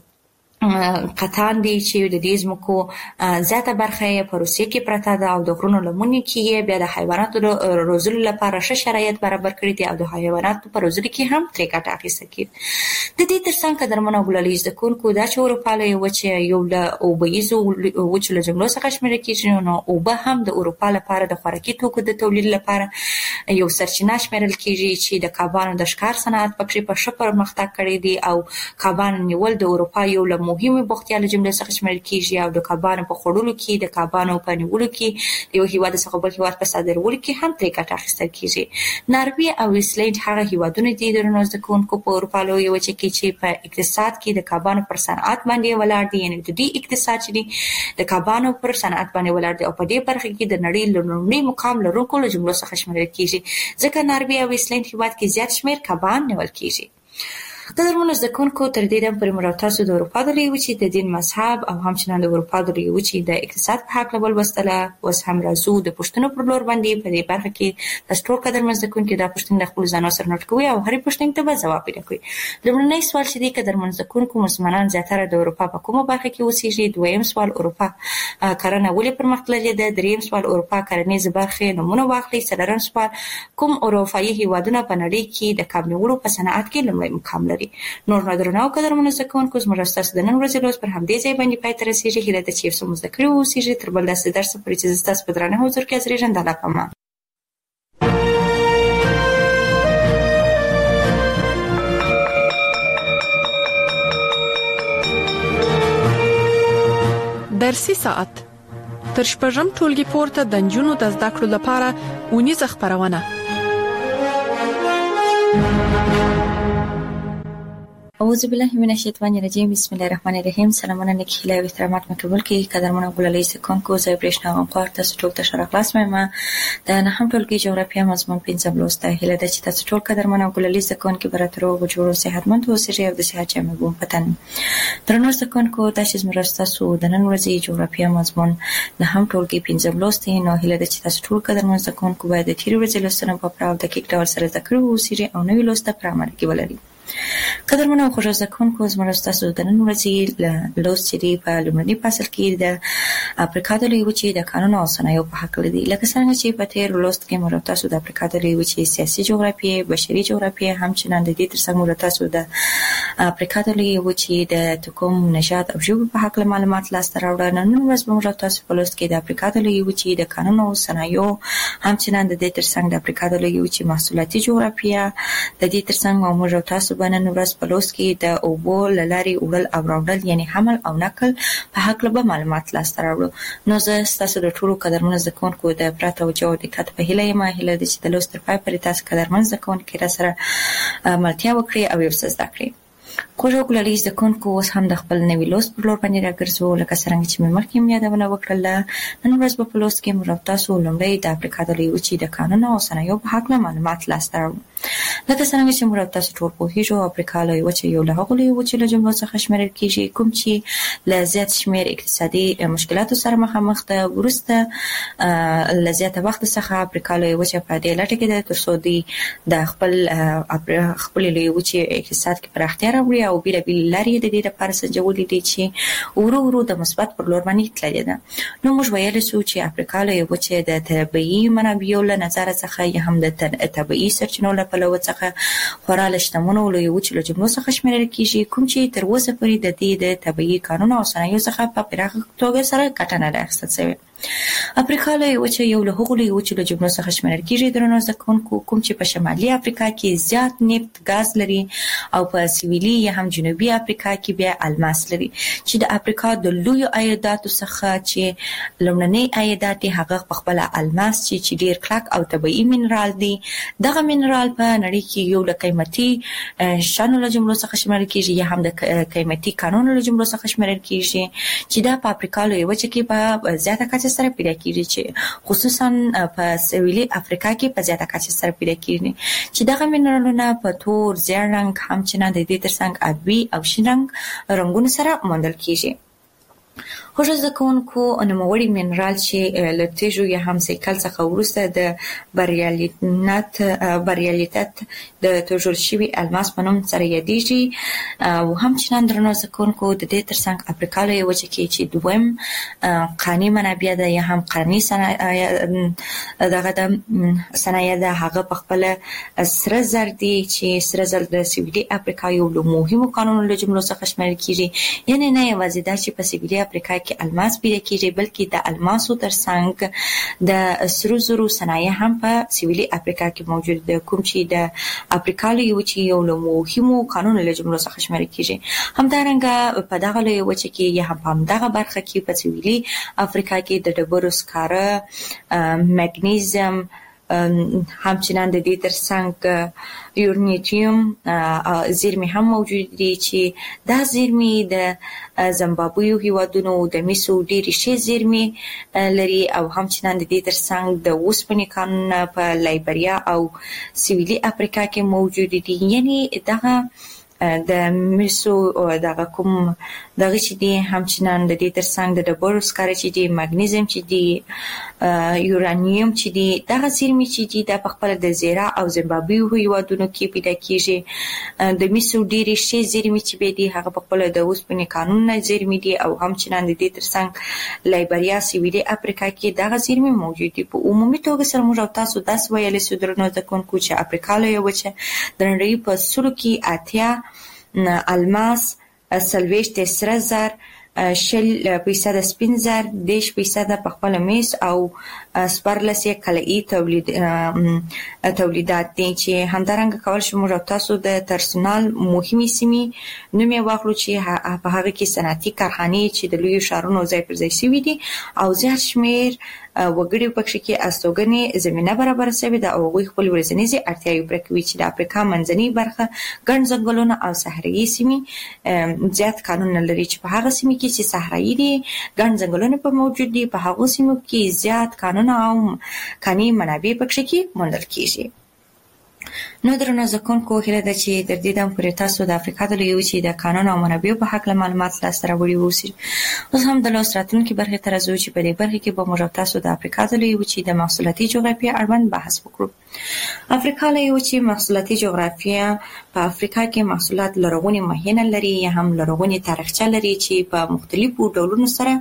قطان دي چې د دې ځمکو زیاته برخه یې په روسیې کې پرته ده او د غرونو لمنې کې یې بیا د حیواناتو روزلو لپاره ښه شرایط برابر کړي دي او د حیواناتو په روزلو کې هم ترې ګټه اخیستل کېږي. د دې ترڅنګ قدرمنو ګلالي زده کوونکو دا چې اروپا له وچې یو له اوبهیزو وچو له جملو څخه شمیرل کېږي، نو اوبه هم د اروپا لپاره د خوراکي توکو د تولید لپاره یو سرچینه شمیرل کېږي چې د کبانو د ښکار صنعت پکې په ښه پرمختګ کړی دی او کبانو نیول د اروپا یو له مهمه بوختیا له جملې څخه شمیرل کیږي او د کبانو په خوړلو کې، د کبانو په نیولو کې، یو هیواد څخه بل هیواد په صادرولو کې هم ترې ګټه اخیستل کیږي. ناروی او ایسلنډ هغه هیوادونه دي درنو زده کوونکو په اروپا لویه وچه کې چې په اقتصاد کې د کبانو پر صنعت باندې ولاړ دي، یعنی د دې اقتصاد چې دی د کبانو پر صنعت باندې ولاړ دی او په دې برخه کې د نړۍ له لومړي مقام لرونکو له جملو څخه شمیرل کیږي، ځکه ناروی او ایسلنډ هیواد کې زیات شمیر کبان نیول کیږي. قدرمنو زده کوونکو تر دې دمه پورې موږ تاسو د اروپا د لویې وچې د دین مذهب او همچنان د اروپا د لویې وچې د اقتصاد په هکله ولوستله. اوس هم راځو د پوښتنو پر لور باندې. په دې برخه کې تاسو ټول قدرمن زده کوونکي دا پوښتنې د خپلو ځانونو سره نوټ کوئ او هرې پوښتنې ته به ځواب پیدا کوئ. لومړنی سوال چې دی قدرمن زده کوونکو مسلمانان زیاتره د اروپا په کومه برخه کې اوسېږي؟ دویم سوال اروپا کرنه ولې پرمختللې ده؟ دریم سوال اروپا کرنیزې برخې نومونه واخلئ. څلورم سوال کوم اروپایي هیوادونه په نړۍ کې د کب نیولو په صنعت کې لومړی مقام لري؟ نور درنو قدرمنو زده کوونکو زموږ ستاسو د نن ورځې لوست پر همدې ځای باندې پای ته رسېږي. هیله ده چې یو څه مو زده کړي واوسېږي. تر بل داسې درس پورې چې زه ستاسو په درانه حضور کې حاضرېږم، د الله په امان. درسي ساعت تر شپږم ټولګي پورته د نجونو د زده کړو لپاره اونیزه خپرونه. اعوذ بالله من الشیطان الرجیم. بسم الله الرحمن الرحیم. سلامونه نیک هیله او احترامات مقبول کی قدرمنو ګلالي زده کوونکو، زه برېښنا غمخوار تاسو ټول ته ښه راغلاست وایم. د نهم ټولګي جغرافیه مضمون 5 لوست. هیله ده چې تاسو ټول قدرمنو ګلالي زده کوونکي به تر هغو جوړ صحتمند اوسئ او د صحت جامې بوم پتن. درنو زده کوونکو، تاسو زموږ تاسو د نن ورځې جغرافیه مضمون نهم ټولګي 5 لوست. نو هیله ده چې تاسو ټول قدرمنو زده کوونکو باید د تیر ورځې لوستنه په پوره او دقیق ډول سره زده کړو اوسئ او نوې لوست پر عمل کې ولرئ. قدرمنو خوږ زده کوونکو، زموږ تاسو د نن ورځې لوست چې دی په لومړني فصل کې د افریقا د لویې وچې د قانون او صنایعو په حق لري. لکه څنګه چې په تیر لوست کې موږ تاسو د افریقا د لویې وچې سیاسي جغرافیه، بشري جغرافیه، همچنان د دې ترڅنګ موږ تاسو د افریقا د لویې وچې د تکوم، نژاد او ژبې په حق معلومات لاسته راوړل. نن ورځ موږ تاسو په لوست کې د افریقا د لویې وچې د قانون او صنایعو، همچنان د دې ترڅنګ د افریقا د لویې وچې محصولاتي جغرافیه، د دې ترڅنګ موږ تاسو به نن ورځ په لوست کې د اوبو له لارې وړل او راوړل یعنی حمل او نقل په حق له معلومات لاسته راوړو. نو زه ستاسو د ټولو قدرمنو زده کوونکو د پوره توجه او دقت په هیله یم چې د لوست تر پای پورې تاسو قدرمن زده کوونکي را سره ملتیا وکړي او یو څه زده کړئ. خوږ او ګلالي زده کوونکو اوس هم د خپل نوي لوست پر لور باندې راګرځو. لکه څرنګه چې مې مخکې یادونه وکړله، نن ورځ به په لوست کې موږ تاسو لومړی د افریقا د لویې وچې د قانون او صنایعو په حق معلومات لاسته راوړو. لکه څنګه چې موږ تاسو ټول پوهیږو، افریقا لویې وچې یو له هغو لویو وچو له جملو څخه شمیرل کیږي کوم چې له زیات شمیر اقتصادي مشکلاتو سره مخامخ ده. وروسته له زیاته وخت څخه افریقا لویې وچې په دې لټه کې ده ترڅو د خپل لویې وچې اقتصاد کې پراختیا راوړي او بیلابیل لارې د دې لپاره سنجولې دي چې ورو ورو د مثبت پر لور باندې تللې ده. نو موږ ویلی سو چې افریقا لویې وچې د طبیعي منابعو له نظره څخه یا هم د طبیعي سرچینو له پلوه څخه خورا له شتمنو لویې وچې له جملو څخه شمیرل کیږي کوم چې تر اوسه پورې د دې د طبیعي قانون او صنایعو څخه په پراخه توګه سره ګټه نه ده اخیستل شوې. افریقا لویې وچې یو له هغو لویو وچو له جملو څخه شمیرل کیږي درنو زده کوونکو کوم چې په شمالي افریقا کې زیات نفت ګاز لري او په سویلي یا هم جنوبي افریقا کې بیا الماس لري چې د افریقا د لویو عایداتو څخه چې لومړنی عایدات هغه په خپل الماس چې ډیر کلک او طبیعي منرال دی. دغه منرال په نړۍ کې یو له قیمتي شانو له جملو څخه شمیرل کیږي یا هم د قیمتي قانون له جملو څخه شمیرل کیږي چې دا په افریقا لویې وچې کې په زیاته کچه سره پیدا کیږي چې خصوصا په سویلي افریقا کې په زیاته کچه سره پیدا کیږي چې دغه منرالونه په تور، زیړ رنګ، همچنان د دې ترڅنګ آبي او شین رنګونو سره موندل کیږي. خوږ زده کوونکو نوموړي منرال چې له تیږو یا هم سیکل څخه وروسته د بریالیتت د توژل شوي الماس په نوم سره یادیږي او همچنان درنو زده کوونکو د دې ترڅنګ افریقا لویې وچې کې چې دویم قاني منابع ده یا هم قاني صنایع ده هغه په خپل سره زر دي چې سره زر د سویلي افریقا یو له مهمو قانونو له جملو څخه شمیرل کیږي. یعنې نه یوازې دا چې په سویلي افریقا کې الماس پیدا کیږي بلکې د الماسو ترڅنګ د سرو زرو صنایع هم په سویلي افریقا کې موجود ده کوم چې د افریقا لویې وچې یو له مهمو قانونو له جملو څخه شمیرل کیږي. همدارنګه په دغه لویې وچې کې یا هم په همدغه برخه کې په سویلي افریقا کې د ډبرو سکاره، مګنیزیم، همچنان د دې ترڅنګ یورانیم زیرمې هم موجود دي چې دا زیرمې د زیمبابوې هیوادونو د مسو ډېرې ښې زیرمې لري او همچنان د دې ترڅنګ د اوسپنې کانونه په لایبریا او سویلي افریقا کې موجود دي. یعنی دغه د مسو دغه کوم دغه چې دي همچنان د دې ترڅنګ د ډبرو سکاره چې دي، مګنیزیم چې دي، یورانیم چې دي، دغه زیرمې چې دي دا په خپل د زیرا او زیمبابوې هیوادونو کې پیدا کیږي. د مسو ډېرې ښې زیرمې چې دي هغه په خپل د اوسپنې کانونه زیرمې دي او همچنان د دې ترڅنګ لایبریا سویلي افریقا کې دغه زیرمې موجود دي. په عمومي توګه سره موږ تاسو داسې ویلی سو درنو زده کوونکو چې افریقا لویې وچه د نړۍ په سلو کې 80 الماس، 40 سره زر، 60% سپین زر، 10% په خپل مس او 14 کلایي تولیدات دي چې همدارنګه کول شو موږ تاسو د ترسونال مهمې سیمې نوم یې واخلو چې په هغه کې صنعتي کارخانې چې د لویو ښارونو ځای پر ځای شوي دي او زیات شمیر وګړي پکې کې استوګنې زمينه برابر شوې ده او هغوی خپل ورځنی اړتیاوې پوره کوي چې د افریقا منځنۍ برخه ګڼ ځنګلونه او صحرایي سیمې زیات قانون لري چې په هغه سیمې کې چې صحرایي دي ګڼ ځنګلونه په موجود دي په هغو سیمو کې زیات قانون او قانوني منابع پکې کې موندل کیږي. نو درنو زکونکو هیله ده چې در دې دم پورې تاسو د افریقا د لوی وچې د قانون او منابعو په حق معلومات لاسته راوړي اوسئ. اوس هم د لوست راتلونکي برخې ته راځو چې په دې برخه کې به موږ تاسو د افریقا د لوی وچې د محصولاتي جغرافیه اړوند بحث وکړو. افریقا لوی وچې محصولاتي جغرافیه په افریقا کې محصولات لرغوني مخینه لري یا هم لرغوني تاریخچه لري چې په مختلفو ډولونو سره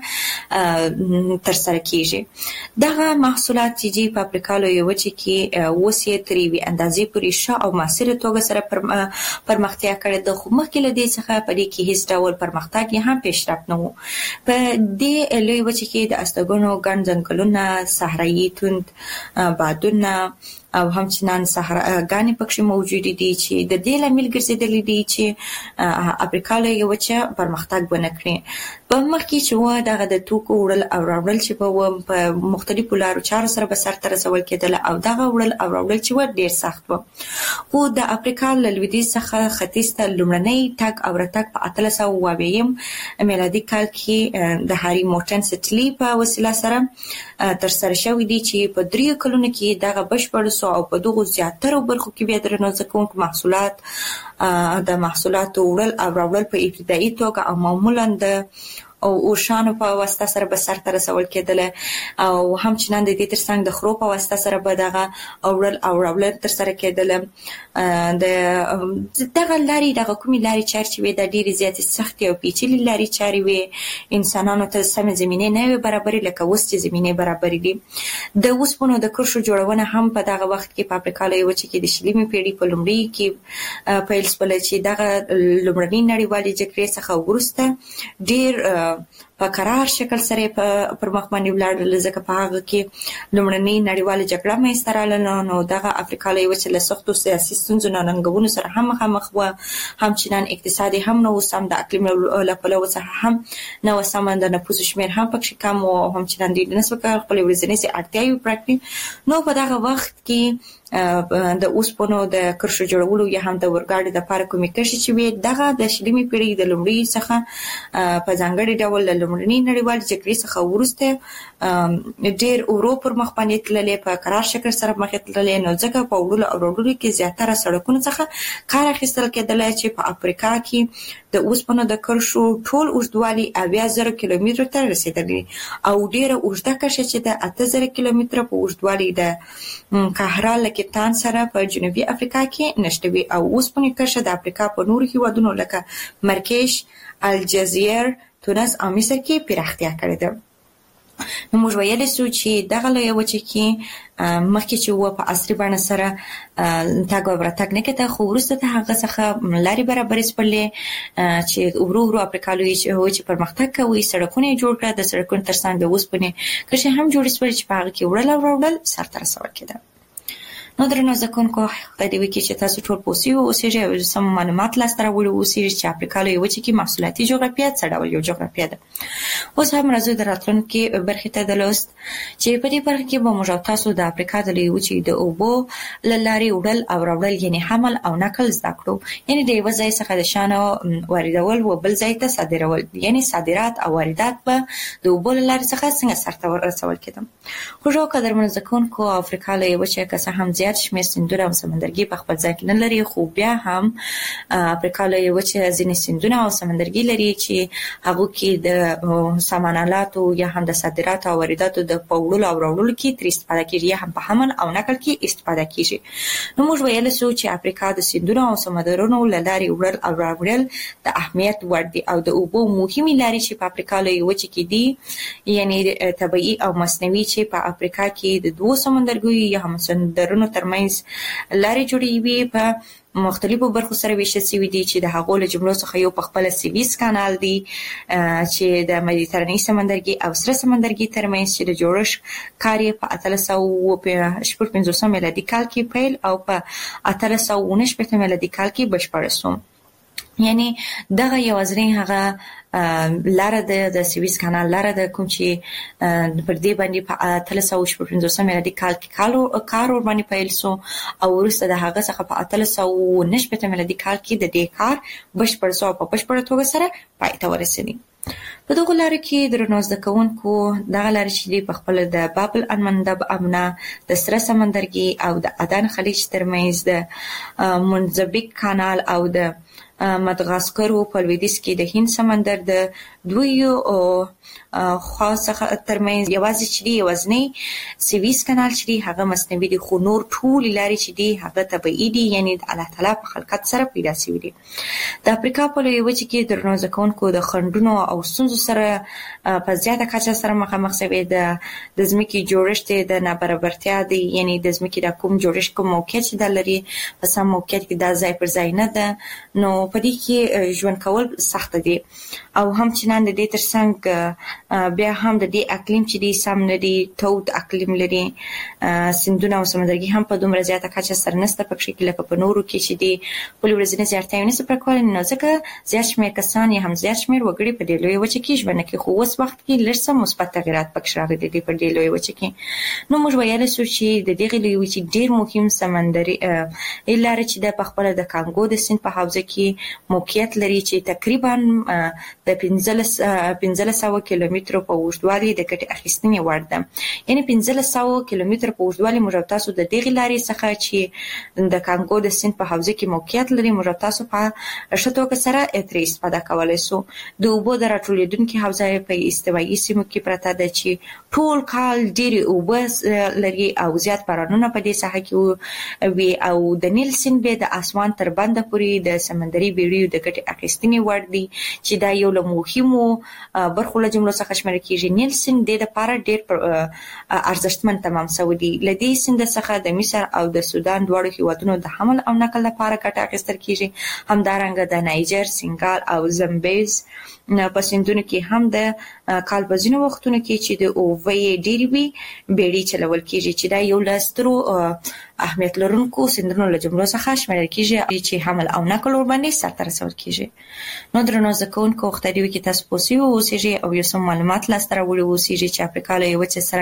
ترسره کیږي. دغه محصولات چې په افریقا لوی وچې کې وسیه تر یوې اندازې پورې ښه او مؤثره توګه سره پرمختیا کړې ده، خو مخکې له دې څخه په دې کې هیڅ ډول پرمختګ یا هم پیشرفت نه و. په دې لوی وچې کې د استوګنو ګڼ ځنګلونه، صحرایي توند بادونه او همچنان صحراګانې پکې موجود دي چې د دې لامل ګرځېدلې دي چې افریقا لوی وچه پرمختګ ونه کړي. په مخکې چې و دغه د توکو وړل او راوړل چې په مختلفو لارو چارو سره به سرته رسول کېدل او دغه وړل او راوړل چې و ډېر سخت و. خو د افریقا له لویدیځ څخه ختیځ ته لومړنی تګ او راتګ په 1890 میلادي کال کې د هاري مورټن سټلي په وسیله سره ترسره شوی دی چې په 3 کلونو کې دغه بشپړ او په دغه زیاتره برخو کې بیا درنو ځکه محصولات د محصولاتو وړل او راوړل په ابتدایي توګه او معمولا د او اوشانو په واسطه سره به سرته رسول کېدل او همچنان د دې ترڅنګ د خرو په واسطه سره به دغه اورل او راوړل تر سره کېدل. د دغه لارې دغه کومې لارې چارې چې د ډېرې زیاتې سختې او پیچلې لارې چارې وي انسانانو ته سمې زمینې نه وي برابرې لکه اوس چې زمینې برابرې دي. د اوسپنو د کرښو جوړونه هم په دغه وخت کې په افریقا لوی وچې کې د 20مې پیړۍ په لومړي کې پیل شول چې دغه لومړنۍ نړیوالې جګړې څخه وروسته ډېر په قرار شکل سره پر مخ باندې ولاړل ځکه په هغه کې لومړنۍ نړیواله جګړه مېسته راغله. نو دغه افریقا لوی وچه له سختو سیاسي ستونزو ننګونو سره هم مخامخ و، همچنان اقتصادي هم نه و سم، د اقلیم له پلوه څخه هم نه و سم، د نفوس شمیر هم پکې کم و، همچنان د نسبت خپل ورځنۍ اړتیاوې پوره کړي. نو په دغه وخت کې د اوسپنو د کرښو جوړولو یا هم د اورګاډي د لپاره کومې کرښې چې وي دغه د 20مې پیړۍ د لومړي څخه په ځانګړي ډول د لومړنۍ نړیوالې جګړې څخه وروسته ډېر ورو پر مخ باندې تللې، په قرار شکل سره مخې تللې. نو ځکه په وړلو او راوړلو کې زیاتره سړکونو څخه کار اخیستل کېدلی چې په افریقا کې د اوسپنو د کرښو ټول اوږدوالی 80,000 کیلومترو ته رسېدلی او ډېره اوږده کرښه چې د 8,000 کیلومتره په اوږدوالي د قاهره له کیپټاون سره په جنوبي افریقا کې نشته وي او اوسپنې کرښه د افریقا په نورو هیوادونو لکه مراکش، الجزایر، تونس او مصر کې پراختیا کړې ده. نو موږ ویلی سو چې دغه لویه وچه کې مخکې چې و په عصري بڼه سره تګ او راتګ نه کېده، خو وروسته د هغه څخه لارې برابرې شولې چې ورو ورو افریقا لویه وچې پرمختګ کوي، سړکونه یې جوړ کړه، د سړکونو ترڅنګ د اوسپنې کرښې هم جوړې شولې چې په هغه کې وړل او راوړل سرته رسول کېده. نو درنو زکونکو خدای دې وکړي چې تاسو ټول پوه شئ اوسئ او سم معلومات لاسته راوړئ اوسئ چې افریقا لویه وچې کې محصولاتي جغرافیه څه ډول یو جغرافیه ده. اوس هم راځو د راتلونکي برخې ته د لوست چې په دې برخه کې به موږ تاسو د افریقا د لویې وچې د اوبو له لارې وړل او راوړل یعنې حمل او نقل زده کړو، یعنې د یوه ځای څخه د شیانو واردول و بل ځای ته صادرول، یعنې صادرات او واردات به د اوبو له لارې څخه څنګه سرته رسول کېده. خو قدرمنو زکونکو افریقا لویه وچه که څه هم زیات شمېر سیندونه او سمندرګي په خپل ځای کې نه لري، خو بیا هم افریقا لویه وچه ځینې سیندونه او سمندرګي لري چې هغو کې د سامان آلاتو یا هم د صادراتو او وارداتو د وړلو او راوړلو کې ترې استفاده کېږي یا هم په حمل او نقل کې استفاده کېږي. نو موږ ویلی سو چې افریقا د سیندونو او سمندرونو له لارې وړل او راوړل د اهمیت وړ دي او د اوبو مهمې لارې چې په افریقا لویه وچه کې دي، یعنې طبیعي او مصنوعي چې په افریقا کې د دوو سمندرګیو یا هم سمندرونو ترمنځ لارې جوړوي په مختلفو برخو سره ویشل شوي دي چې د هغو له جملو څخه یو په خپله سویس کانال دی چې د مدیترانې سمندرګي او سره سمندرګي ترمنځ چې د جوړښت کار یې په 1850 میلادي کال کې پیل او په 1869 میلادي کال کې بشپړ شو. یعنی دغه یوازینی هغه لاره د سویس کانال لاره د کوم چې پر دې باندې په 1850 میلادي کال کې کار ور باندې پیل شو او وروسته د هغه څخه په 1890 میلادي کال کې د دې کار بشپړ شو په بشپړ توګه سره پای ته ورسېدی. په دغه لارو کې درنو زده کوونکو دغه لارې چې دي په خپل د باب المندب امنا د سره سمندرګي او د عدن خلیج ترمنځ د منځبیک کانال او د مدغاسکر په لویدیځ کې د هند سمندر د دویو خاصه ترمنځ یوازې چې دی یوازنی سویس کانال چې دی هغه مصنوعي دي، خو نور ټول لارې چې دی هغه طبيعي دي، یعنی د الله تعالی په خلقت سره پیدا شوي دي. د افریقا په لویه وچه کې درنو زده کوونکو د خنډونو او ستونزو سره په زیاته کچه سره مخامخ شوي. د ځمکې جوړښت د نابرابرتیا دی، یعنی د ځمکې د کوم جوړښت کوم موقعیت چې د لري په سم موقعیت کې دا ځای پر ځای نه ده، نو په دې کې ژوند کول سخت دي. او هم چې نن د دې ترڅنګ بیا هم د دې اقلیم چې دی سم نه دی، تود اقلیم لري، سیندونه او سمندرګي هم په دومره زیاته کچه سره نشته پکې کې لکه په نورو کې چې دی په ورځنی ځړتیا نه سپر کول، نو ځکه زیات شمېر کسان یا هم زیات شمېر وګړي په دې لوی وچه کې ژوند کوي. خو اوس وخت کې لږ څه مثبت تغیرات پکې راغلي دي په دې لوی وچه کې. نو موږ ویل شو چې د دې لوی وچه ډېر مهم سمندري لارې چې د خپل د کانګو د سیند په حوزه کې موقعیت لري چې تقریبا د 1500 کیلومترو په اوږدوالي د ګټې اخیستنې وړ ده. یعنی 1500 کیلومتر په اوږدوالي موږ تاسو د دې لارې څخه چې د کانګو د سیند په حوزه کې موقعیت لري موږ تاسو په شتو کې سره اترې استفاده کولای شو. د اوبو د راټولېدونکو حوزه په استوایي سیمو کې پراته ده چې ټول کال ډېری اوبه لري او زیات بارانونه په دې ساحه کې وي، او د نیل سیند به د اسمان تر بنده پورې د سمندري بیړیو د ګټې اخیستنې وړ دي چې دا یو له مهمو برخو له جملو څخه شمېرل کېږي. نیل سیند د لپاره ډېر ارزښتمن تمام شوی دی. له دې سیند څخه د مصر او د سودان دواړو هیوادونو د حمل او نقل لپاره ګټه اخیستل کېږي. همدارنګه د نایجر، سنگال او زمبیز په سیندونو کې هم د کال په ځینو وختونو کې چې د اوبه ډېرې وي بیړۍ چلول کېږي چې دا یو له سترو اهمیت لرونکو سیندونو له جملو څخه شمېرل کېږي چې حمل او نقل ورباندې سرته رسول کېږي. نو درنو زده کوونکو وخت دی کې تاسو پوه شوي اوسېږئ او یو څه معلومات لاسته راوړي اوسېږئ چې افریقا له یوې وچې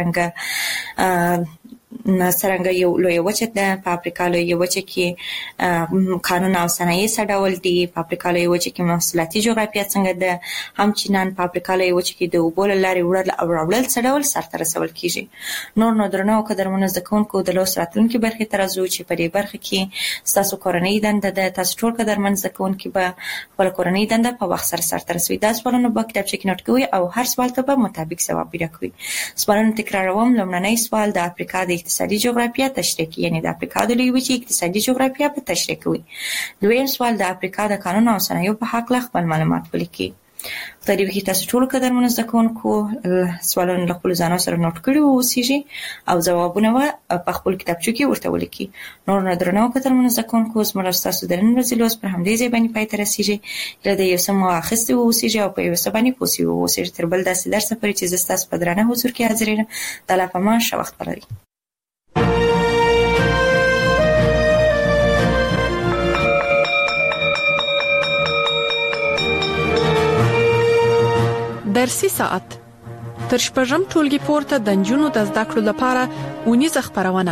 څرنګه یو لوی وچه ده. په افریقا لوی وچه کې قانون او صنایع څه ډول دي، په افریقا لوی وچه کې محصولاتي جغرافیه څنګه ده، هم چې نن په افریقا لوی وچه کې د اوبو له لارې وړل او راوړل څه ډول سرته رسول کېږي. نو درنو او قدرمنو زده کوونکو د لوست راتلونکي برخې ته راځو چې په دې برخه کې ستاسو کورنۍ دنده ده. تاسو ټول قدرمن زده کوونکي به خپل کورنۍ دنده په وخت سره سرته رسوي. دا سوالونه په کتابچه کې نوٹ کوئ او هر سوال ته به مطابق ځواب پیدا کوئ. سوالونه تکراروم. لومړنی سوال د افریقا د اقتصادي جغرافیه تشریح کوي، یعنی د افریقا د لوی وچې اقتصادي جغرافیه په تشریح کوي. دویم سوال د افریقا د قانون او صنایعو په حق له خپل معلومات ولیکي. په دې کې تاسو ټول قدرمن زده کوونکو سوالونه له خپل ځانو سره نوٹ کړئ اوسېږي او ځوابونه په خپل کتابچو کې ورته ولیکي. نور درنو قدرمن زده کوونکو زموږ تاسو د نن ورځې لوست پر همدې ځای باندې پای ته رسیږي. له دې یو څه مو اخیستي اوسېږي او په یو څه باندې پوه شوي اوسېږي. تر بل داسې درس پورې چې زه ستاسو په درانه حضور کې حاضر یم. د الله په امان، ښه وخت ولرئ. درسي ساعت تر شپږم ټولګي پورته د نجونو د زده کړو لپاره اونیزه خپرونه.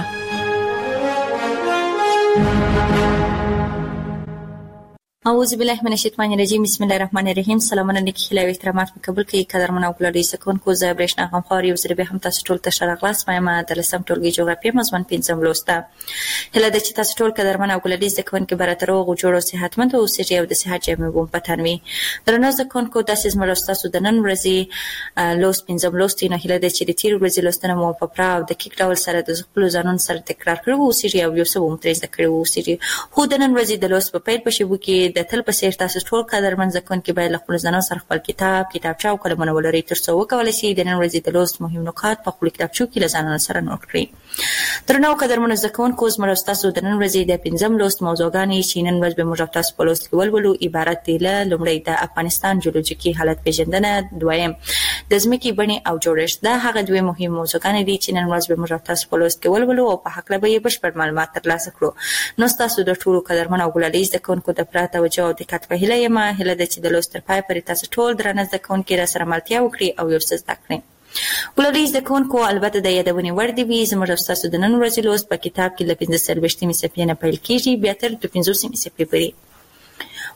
اعوذ بالله من الشیطان الرجیم. بسم الله الرحمن الرحیم. سلامونه نیکی خیال او احترامات په قبول کې قدرمن او ګلالي سکونکو زه برېښنا غمخوار یو ځل به هم تاسو ټول ته ښه راغلاست. ما د لسم ټولګي جغرافیه مضمون 5 لوسته. هله د چې تاسو ټول قدرمن او ګلالي سکونکو براتر او جوړ او صحتمند او اوسئ او د صحت جامې بوم پټنوي. درنو سکونکو تاسو زموږ تاسو د نن ورځې لوست 5 لوست نه هله د چې د تیر ورځې لوستنه مو په پرا او د کیک ډول سره د خپل ځانون سره تکرار کړو اوسئ او یو څه مو ترې ذکر اوسئ. خو د نن ورځې د لوست په پیل په شیبو کې د تل په سیر تاسو ټول قدرمن زکونکي باید له خپل ځانو سره خپل کتابچه او قلمونه ولرئ ترڅو وکولای شئ د نن ورځې د لوست مهم نکات په خپل کتابچو کې له ځانونو سره نوٹ کړئ. درنو قدرمن زکونکو زموږ تاسو د نن ورځې د 5 لوست موضوعګانې چې نن ورځ به موږ تاسو په لوست کې ولولو عبارت دي له لومړی د افغانستان جیولوژیکي حالت پیژندنه، دویم د ځمکې بڼې او جوړښت. دا هغه دوه مهم موضوعګانې دي چې نن ورځ به موږ تاسو په لوست کې ولولو او په حق له به بشپړ معلومات ترلاسه کړو. نو تاسو د ټولو قدرمن او ګلالي زکونکو د پراته توجه او دقت په هیله یم. هله د چې د لوست تر پای پورې تاسو ټول درنه زکونکي را سره ملتیا وکړي او یو څه زده کړئ. ګلالي زکونکو البته د یادونې وړ دی وي زموږ تاسو د نن ورځې لوست په کتاب کې له 45 صفحې نه پیل کیږي بیا تر 50 صفحې پورې.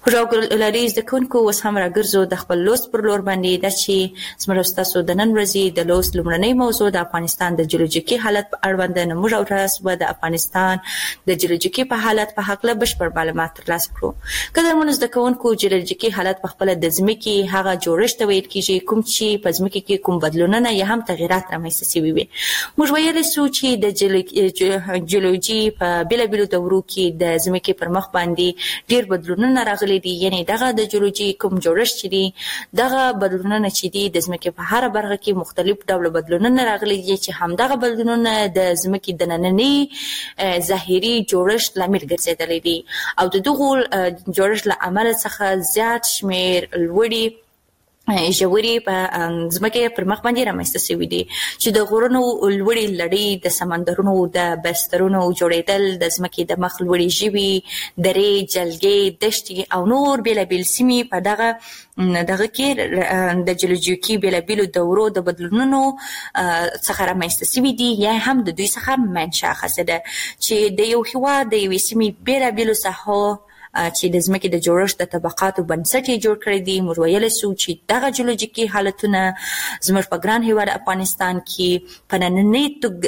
پروګرامري زده کوونکو اوس هم راګرځو د خپل لوست پر لور باندې د چې زموږ تاسو د نن ورځې د لوست لومړنۍ موضوع د افغانستان د جیولوژیکي حالت په اړوند نه موږ او تاسو د افغانستان د جیولوژیکي په حالت په حق له بشپړ معلومات ترلاسه کړو. قدرمنو زده کوونکو جیولوژیکي حالت په خپل د ځمکې هغه جوړښت ویل کیږي کوم چې په ځمکې کې کوم بدلونونه یا هم تغیرات رامنځته شوي وي. موږ ویلی سو چې د جیولوژي په بیلابیلو دورو کې د ځمکې پر مخ باندې ډیر بدلونونه راغلي دي، یعنی دغه د جیولوژي کوم جوړښت چې دي دغه بدلونونه چې دي د ځمکې په هر برخه کې مختلف ډول بدلونونه راغلي دي چې همدغه بدلونونه د ځمکې د ننني ظاهري جوړښت لامل ګرځېدلي دي او د دغه جوړښت له امله څخه زیات شمیر لوړي ژورې په ځمکې پر مخ باندې رامنځته شوي دي چې د غرونو لوړې لړۍ، د سمندرونو د بسترونو جوړېدل، د ځمکې د مخ لوړې ژوي، درې، جلګې، دښتې او نور بېلابېل سیمې په دغه کې د جیولوژیکي بېلابېلو دورو د بدلونونو څخه رامنځته شوي دي یا هم د دوی څخه منشأ اخیستې ده چې د یو هېواد د یوې سیمې بېلابېلو ساحو چې د ځمکې د جوړښت د طبقاتو بنسټ یې جوړ کړی دی. موږ ویلی سو چې دغه جیولوژیکي حالتونه زموږ په ګران هېواد افغانستان کې په نننۍ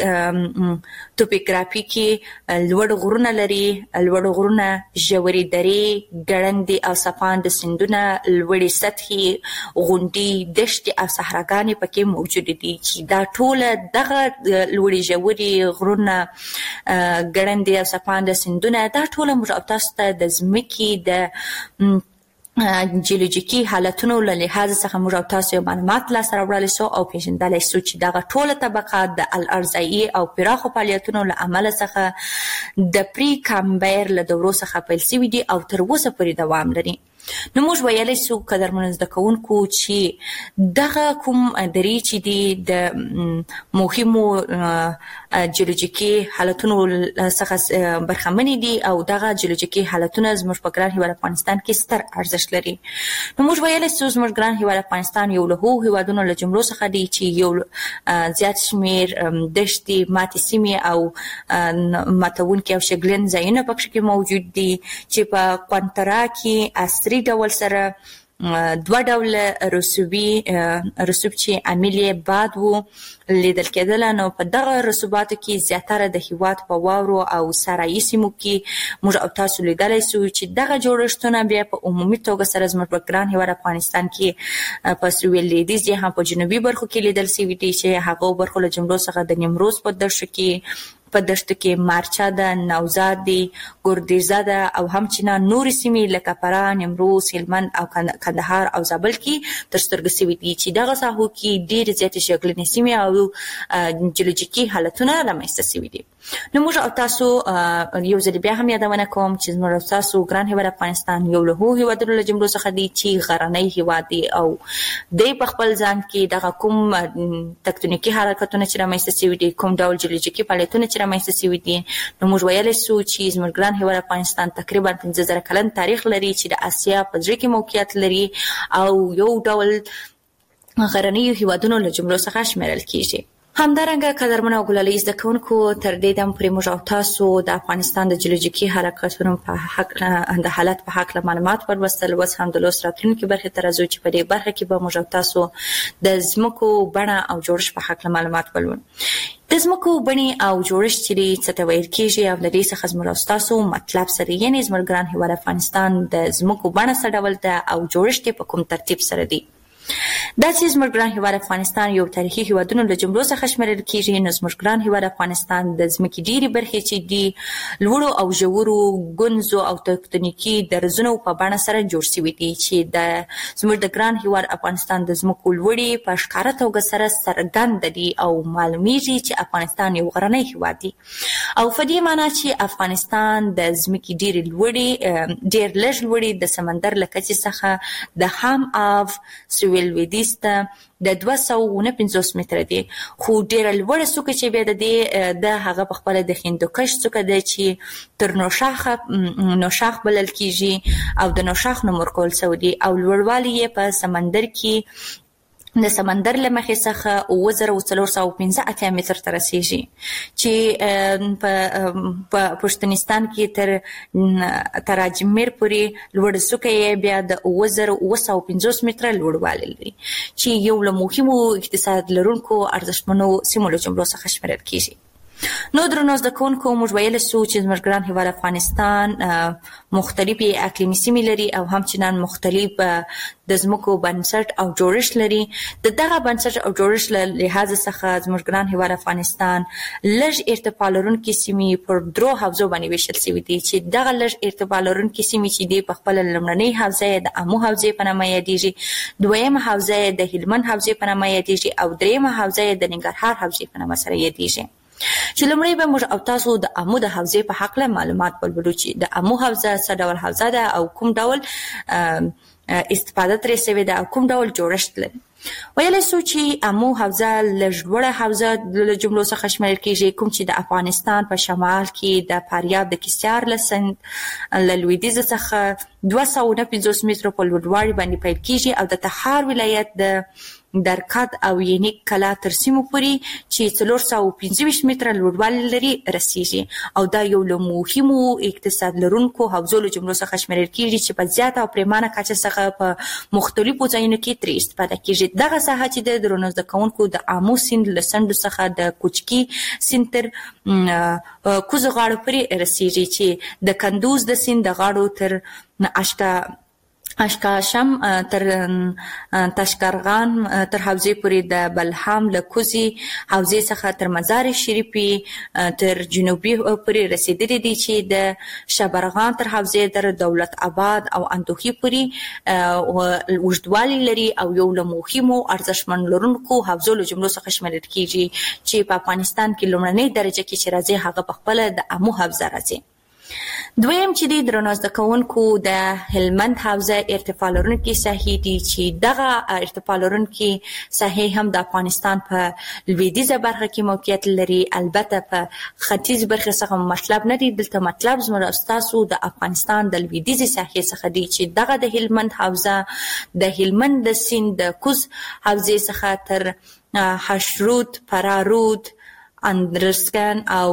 توپوګرافي کې لوړ غرونه لري، لوړ غرونه، ژورې درې، ګړندې او څپانده سیندونه، لوړې سطحې، غونډۍ، دښتې او صحراګانې پکې موجودې دي چې دا ټوله دغه لوړې ژورې غرونه، ګړندې او څپانده سیندونه دا ټوله موږ او تاسو ته د ځمکې د جیولوژیکي حالتونو له لحاظ څخه موږ او تاسو معلومات لاسته راوړلی سو او پېژندلی سو چې دغه ټوله طبقات د الارضایي او پراخو فعالیتونو له امله څخه د پری کامبر له دورو څخه پیل شوي دي او تر اوسه پورې دوام لري. نو موږ ویلی سو قدرمنو زده کوونکو چې دغه کوم درې چې دي د مهمو جیولوژیکي حالتونو څخه برخمنې دي او دغه جیولوژیکي حالتونه زموږ په ګران هېواد افغانستان کې ستر ارزښت لري. نو موږ ویلی سو زموږ ګران هېواد افغانستان یو له هغو هېوادونو له جملو څخه دی چې یو زیات شمېر دښتې، ماتې سیمې او ماتونکي او شګلن ځایونه پکې کې موجود دي چې په قونترا کې عصري ډول سره دوه ډوله رسوب چې عامل یې باد و لیدل کېدله. نو په دغه رسوباتو کې زیاتره د هېواد په واورو او صحرایي سیمو کې موږ او تاسو لیدلی سو چې دغه جوړښتونه بیا په عمومي توګه سره زموږ په ګران هېواد افغانستان کې په سویل لویدیځ یا هم په جنوبي برخو کې لیدل سوي دي چې هغو برخو له جملو څخه د نیمروز په دښتو کې مارچا ده، نوزاد دی، ګردیزه ده او همچنان نورې سیمې لکه فراه، نیمروز، هلمند او کندهار او زابل کې تر سترګو شوي دي چې دغه ساحو کې ډېرې زیاتې شګلنې سیمې او جیولوژیکي حالتونه رامنځته شوي دي. نو موږ او تاسو یو ځل بیا هم یادونه کوم چې موږ او تاسو ګران هېواد افغانستان یو له هغو هېوادونو له جملو څخه دی چې غرنی هېواد دی او دی په خپل ځان کې دغه کوم تکتونیکي حرکتونه چې رامنځته شوي دي، کوم ډول جیولوژیکي فعالیتونه چې رامنځته شوي دي، نو موږ ویلی سو چې زموږ ګران هېواد افغانستان تقریبا 15,000 کلن تاریخ لري چې د اسیا په زړه کې موقعیت لري او یو ډول غرنیو هېوادونو له جملو څخه شمیرل کیږي. همدارنګه قدرمنو او ګلالي زده کوونکو تر دې دم پورې موږ او تاسو د افغانستان د جیولوژیکي حرکتونو په حق د حالت په حق معلومات ورلوستل. اوس هم د لوست راتلونکي برخې ته راځو چې په دې برخه کې به موږ او تاسو د ځمکو بڼه او جوړښت په حق معلومات ولولو. د ځمکو بڼې او جوړښت چې څه ته ویل کېږي او د دې څخه زموږ او ستاسو مطلب سره یعنې زموږ ګران هېواد افغانستان د ځمکو بڼه څه ډول ده او جوړښت یې په کوم ترتیب سره دی. دا چې زموږ ګران هېواد افغانستان یو تاریخي هېوادونو له جملو څخه شمیرل کېږي، نو زموږ ګران هېواد افغانستان د ځمکې ډېرې برخې چې دي لوړو او ژورو ګونځو او تکتونیکي درزونو په بڼه سره جوړ شوي دي چې زموږ د ګران هېواد افغانستان د ځمکو لوړې په ښکاره توګه سره څرګنده دي او معلومیږي چې افغانستان یو غرنی هېواد دی او په دې معنا چې افغانستان د ځمکې ډېر لږ لوړې د سمندر له کچې څخه د هم آف سویل لویدیځ ته د 249 متره دی، خو ډېره لوړه څوکه چې بیا د هغه په خپله د هندوکش څوکه ده چې تر نوشاخ بلل کېږي او د نوشاخ نوم ورکول شوی دی او لوړوالی یې په سمندر کې د سمندر له مخې څخه 9415 متر ته رسیږي چې په پښتونستان کې تر اجمیر پورې لوړ څوکه یې بیا د 9750 متره لوړوالی لري چې یو له مهمو اقتصاد لرونکو ارزښتمنو سیمو له جملو څخه شمیرل کیږي. نو درنو زده کوونکو موږ ویلی سو چې زموږ ګران هیواد افغانستان مختلفې اقلیمي سیمې لري او همچنان مختلف د ځمکو بنسټ او جوړښت لري. د دغه بنسټ او جوړښت له لحاظ څخه زموږ ګران هیواد افغانستان لږ ارتفاع لرونکي سیمې پر 3 حوزو باندې ویشل شوي دي چې دغه لږ ارتفاع لرونکي سیمې چې دي په خپله لومړنۍ حوزه یې د امو حوزې په نامه یادیږي، دویمه حوزه یې د هلمند حوزې په نامه یادیږي او دریمه حوزه یې د ننګرهار حوزې په نامه سره یادیږي. چې لومړی به موږ او تاسو د امو د حوزې په هکله معلومات ولولو چې د امو حوزه څه ډول حوزه ده او کوم ډول استفاده ترې شوې ده او کوم ډول جوړښت لري. ویلی سو چې امو حوزه لږ لوړه حوزه له جملو څخه شمیرل کیږي، کوم چې د افغانستان په شمال کې د فاریاب د کیسیار له سیند له لویدیځ څخه 250 مترو په لوړوالي باندې پیل کیږي او د تخار ولایت د درکد او ینیک کلا تر سیمو پورې چې 425 متره لوړوالی لري رسیږي او دا یو له مهمو اقتصاد لرونکو حوزو له جملو څخه شمیرل کیږي چې په زیاته او پریمانه کچه څخه په مختلفو ځایونو کې ترې استفاده کیږي. دغه ساحه چې د درنو زده کوونکو د امو سیند له څنډو څخه د کوچکي سیند تر کوزو غاړو پورې رسیږي چې د کندوز د سیند د غاړو تر اشکاشم تر تشکرغان تر حوزې پورې د بلحام له کوزي حوزې څخه تر مزار شریفي تر جنوبي پورې رسیدلي دي چې د شبرغان تر حوزې تر دولت آباد او اندوخي پورې اوږدوالی لري او یو له مهمو ارزښتمن لرونکو حوزو له جملو څخه شمیرل کیږي چې په افغانستان کې لومړنۍ درجه کې چې راځي هغه په خپله د امو حوزه راځي. دویم چې دی درنو زده کوونکو د هلمند حوزه ارتفاع لرونکي ساحې دي چې دغه ارتفاع لرونکي ساحې هم د افغانستان په لویدیځه برخه کې موقعیت لري. البته په ختیځ برخه څخه مطلب نه دی، دلته مطلب زموږ ستاسو د افغانستان د لویدیځې ساحې څخه دی چې دغه د هلمند حوزه د هلمند د سیند د کوز حوزې څخه تر حشرود، فرارود، اندرسکن او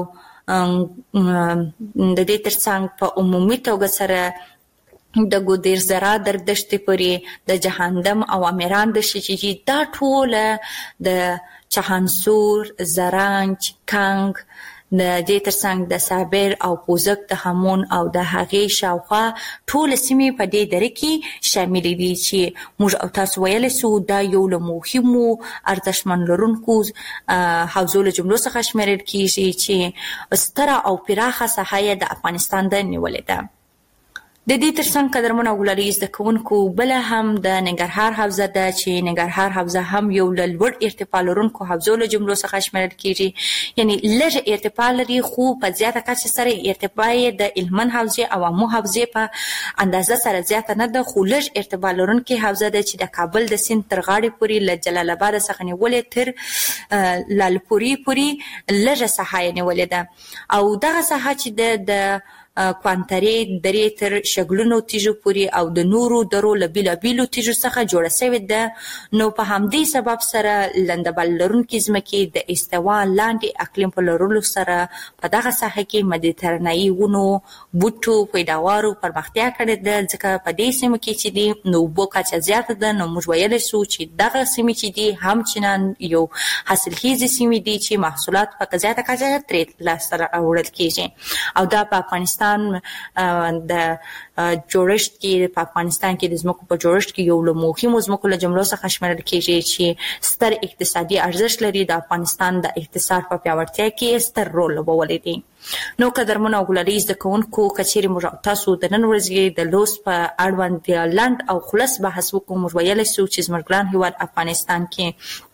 د دې ترڅنګ په عمومي توګه سره د ګودیرزرا در دښتې پورې د جهنم او امیران دښتې چې دا ټوله د چهانسور، زرنج، کنگ د دې ترڅنګ د صابر او پوزک د همون او د هغې شاوخوا ټوله سیمې په دې دره کې شاملې دي چې موږ او تاسو ویلی سو دا یو له مهمو ارزښتمن لرونکو حوزو له جملو څخه شمیرل کیږي چې ستره او پراخه ساحه یې د افغانستان د نیولې ده. د دې ترڅنګ قدرمنو او ګلالي زده کوونکو بله هم د ننګرهار حوزه ده چې ننګرهار حوزه هم یو له لوړ ارتفاع لرونکو حوزو له جملو څخه شمیرل کیږي، یعنی لږ ارتفاع لري خو په زیاته کچه سره ارتفاع یې د هلمند حوزې او امو حوزې په اندازه سره زیاته نه ده، خو لږ ارتفاع لرونکې حوزه ده چې د کابل د سیند تر غاړې پورې له جلال آباد څخه نیولې تر لالپورې پورې لږه ساحه یې نیولې ده او دغه ساحه چې د کوانترې درې تر شګلونو تیږو پورې او د نورو درو له بیلابیلو تیږو څخه جوړه شوې ده. نو په همدې سبب سره لندبل لرونکي ځمکې د استوا لاندې اقلیم په لرلو سره په دغه ساحه کې مدیترانه‌ایي ونو بوټو پیداوارو پرمختیا کړې ده، ځکه په دې سیمو کې چې دي نو اوبو کچه زیاته ده. نو موږ ویلی سو چې دغه سیمې چې دي همچنان یو حاصلخیزې سیمې دي چې محصولات په زیاته کچه ترې لاسته راوړل کیږي او دا په افغانستان د جوړښت کې په افغانستان کې د ځمکو په جوړښت کې یو له مهمو ځمکو له جملو څخه شمیرل کیږي چې ستر اقتصادي ارزښت لري، د افغانستان د اقتصاد په پیاوړتیا کې ستر رول لوبولی دی. نو قدرمنو او ګلالي زده کوونکو که چیرې موږ تاسو د نن ورځې د لوست په اړوند لنډ او خلص بحث وکړو، موږ ویلی سو چې زموږ ګران هیواد افغانستان کې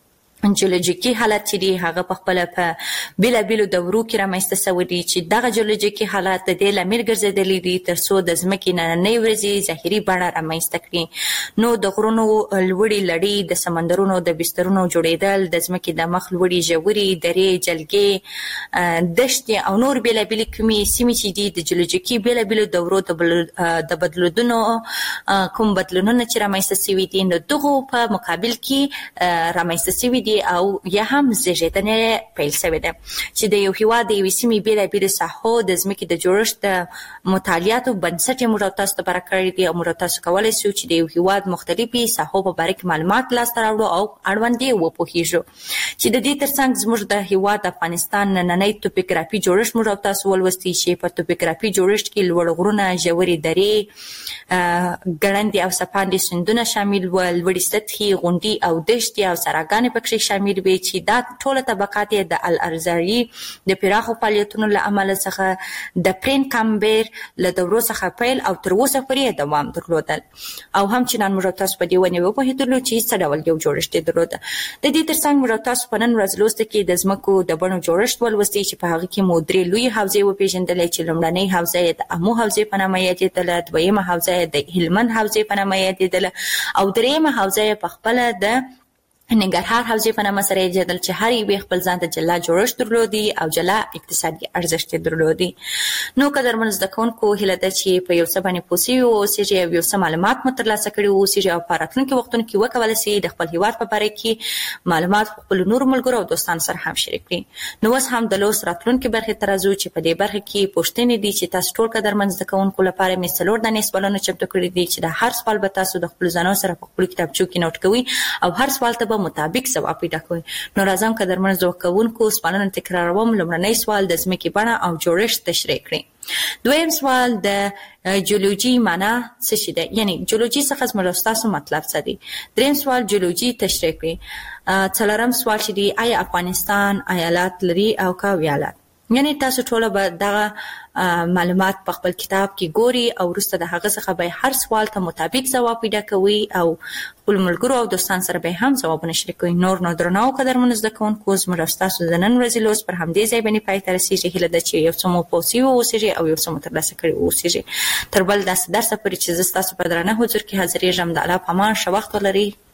جیولوژیکي حالت چې دی هغه په خپل په بیلابیلو دورو کې رامنځته شوی دی چې دغه جیولوژیکي حالت د دې لامل ګرځېدلی دي تر څو د ځمکې نننۍ ورځې ظاهري بڼه رامنځته کړي. نو د غرونو لوړې لړۍ، د سمندرونو د بسترونو جوړېدل، د ځمکې د مخ لوړې ژورې درې، جلګې، دښتې او نور بیلابیلې کومې سیمې چې دي د جیولوژیکي بیلابیلو دورو د بدلونونو کوم بدلونونه چې رامنځته شوي دي نو دغو په مقابل کې رامنځته شوي دي او یا هم زیږیدنې پیل شوې ده چې د یو هیواد د یوې سیمې بیلابیلو ساحو د ځمکې د جوړښت د مطالعاتو بنسټ یې موږ تاسو ته لپاره کړی دی او موږ تاسو کولی شو چې د یو هیواد مختلفې ساحو په باره کې معلومات لاسته راوړو او اړوند یې وپوهیږو چې د دې ترڅنګ زموږ د هیواد افغانستان نننی توپوګرافي جوړښت موږ تاسو ولوستی چې په توپوګرافي جوړښت کې لوړ غرونه، ژورې درې، ګړندې او څپاندې سیندونه شامل ول، لوړې سطحې، غونډۍ او دښتې او سراګانې پکې شامل وي چې دا ټوله طبقات یې د الارزایي د پراخو فعالیتونو له امله څخه د پرین کامبر له دورو څخه پیل او تر اوسه پورې دوام درلودل او هم چې نن موږ تاسو په دې ونې وپوهېدلو چې څه ډول یو جوړښت یې درلوده. د دې ترڅنګ موږ تاسو په نن ورځ لوسته کې د ځمکو د بڼو جوړښت ولوستي چې په هغه کې مو درې لویې حوزې وپېژندلې چې لومړنۍ حوزه یې د امو حوزې په نامه یادېدله، دویمه حوزه یې د هلمند حوزې په نامه یادېدله او دریمه حوزه یې په خپله د ننګرهار حوزې په نامه سره یادېدل چې هر یوې خپل ځان ته جلا جوړښت درلودي او جلا اقتصادي ارزښت یې درلودي. نو قدرمنو زده کوونکو هیله ده چې په یو څه باندې پوه سوي واوسېږئ او یو څه معلومات مو ترلاسه کړي واوسېږئ او په راتلونکي وختونو کې وکولی سئ د خپل هیواد په باره کې معلومات په خپلو نورو ملګرو او دوستانو سره هم شریک کړي. نو اوس هم د لوست راتلونکي برخې ته راځو چې په دې برخه کې پوښتنې دي چې تاسو ټول قدرمن زده کوونکو لپاره مې 4 دانې سوالونه چمتو کړي دي چې د هر سوال به تاسو د خپلو ځانونو سره په خپلو کتابچو کې نوټ کوئ او هر سوال ته به مطابق ځواب پیدا کوي. نو راځم قدرمن زده کوونکو سوالونه تکراروم. لومړنی سوال د ځمکې بڼه او جوړښت تشریح کړئ. دویم سوال د جیولوژي معنا څه شي ده، یعنی جیولوژي څخه زموږ ستاسو مطلب څه دی. دریم سوال جیولوژي تشریح کړئ. څلورم سوال چې دی آیا افغانستان ایالات لري او که ویالات، یعنی تاسو ټول به دغه معلومات په خپل کتاب کې ګوري او وروسته د هغه څخه به هر سوال ته مطابق ځواب پیدا کوي او خپل ملګرو او دوستان سره به هم ځوابونه شریکوي. نور نو درنو قدرمنو زده کوونکو زموږ ستاسو د نن ورځې لوست پر همدې ځای باندې پای ته رسېږي. هیله ده چې یو څه مو پوه سوي واوسېږئ او یو څه مو ترلاسه کړي واوسېږئ. تر بل داسې درسه پورې چې زه ستاسو په درانه حضور کې حاضرېږم د الله په امان ښه وخت ولرئ.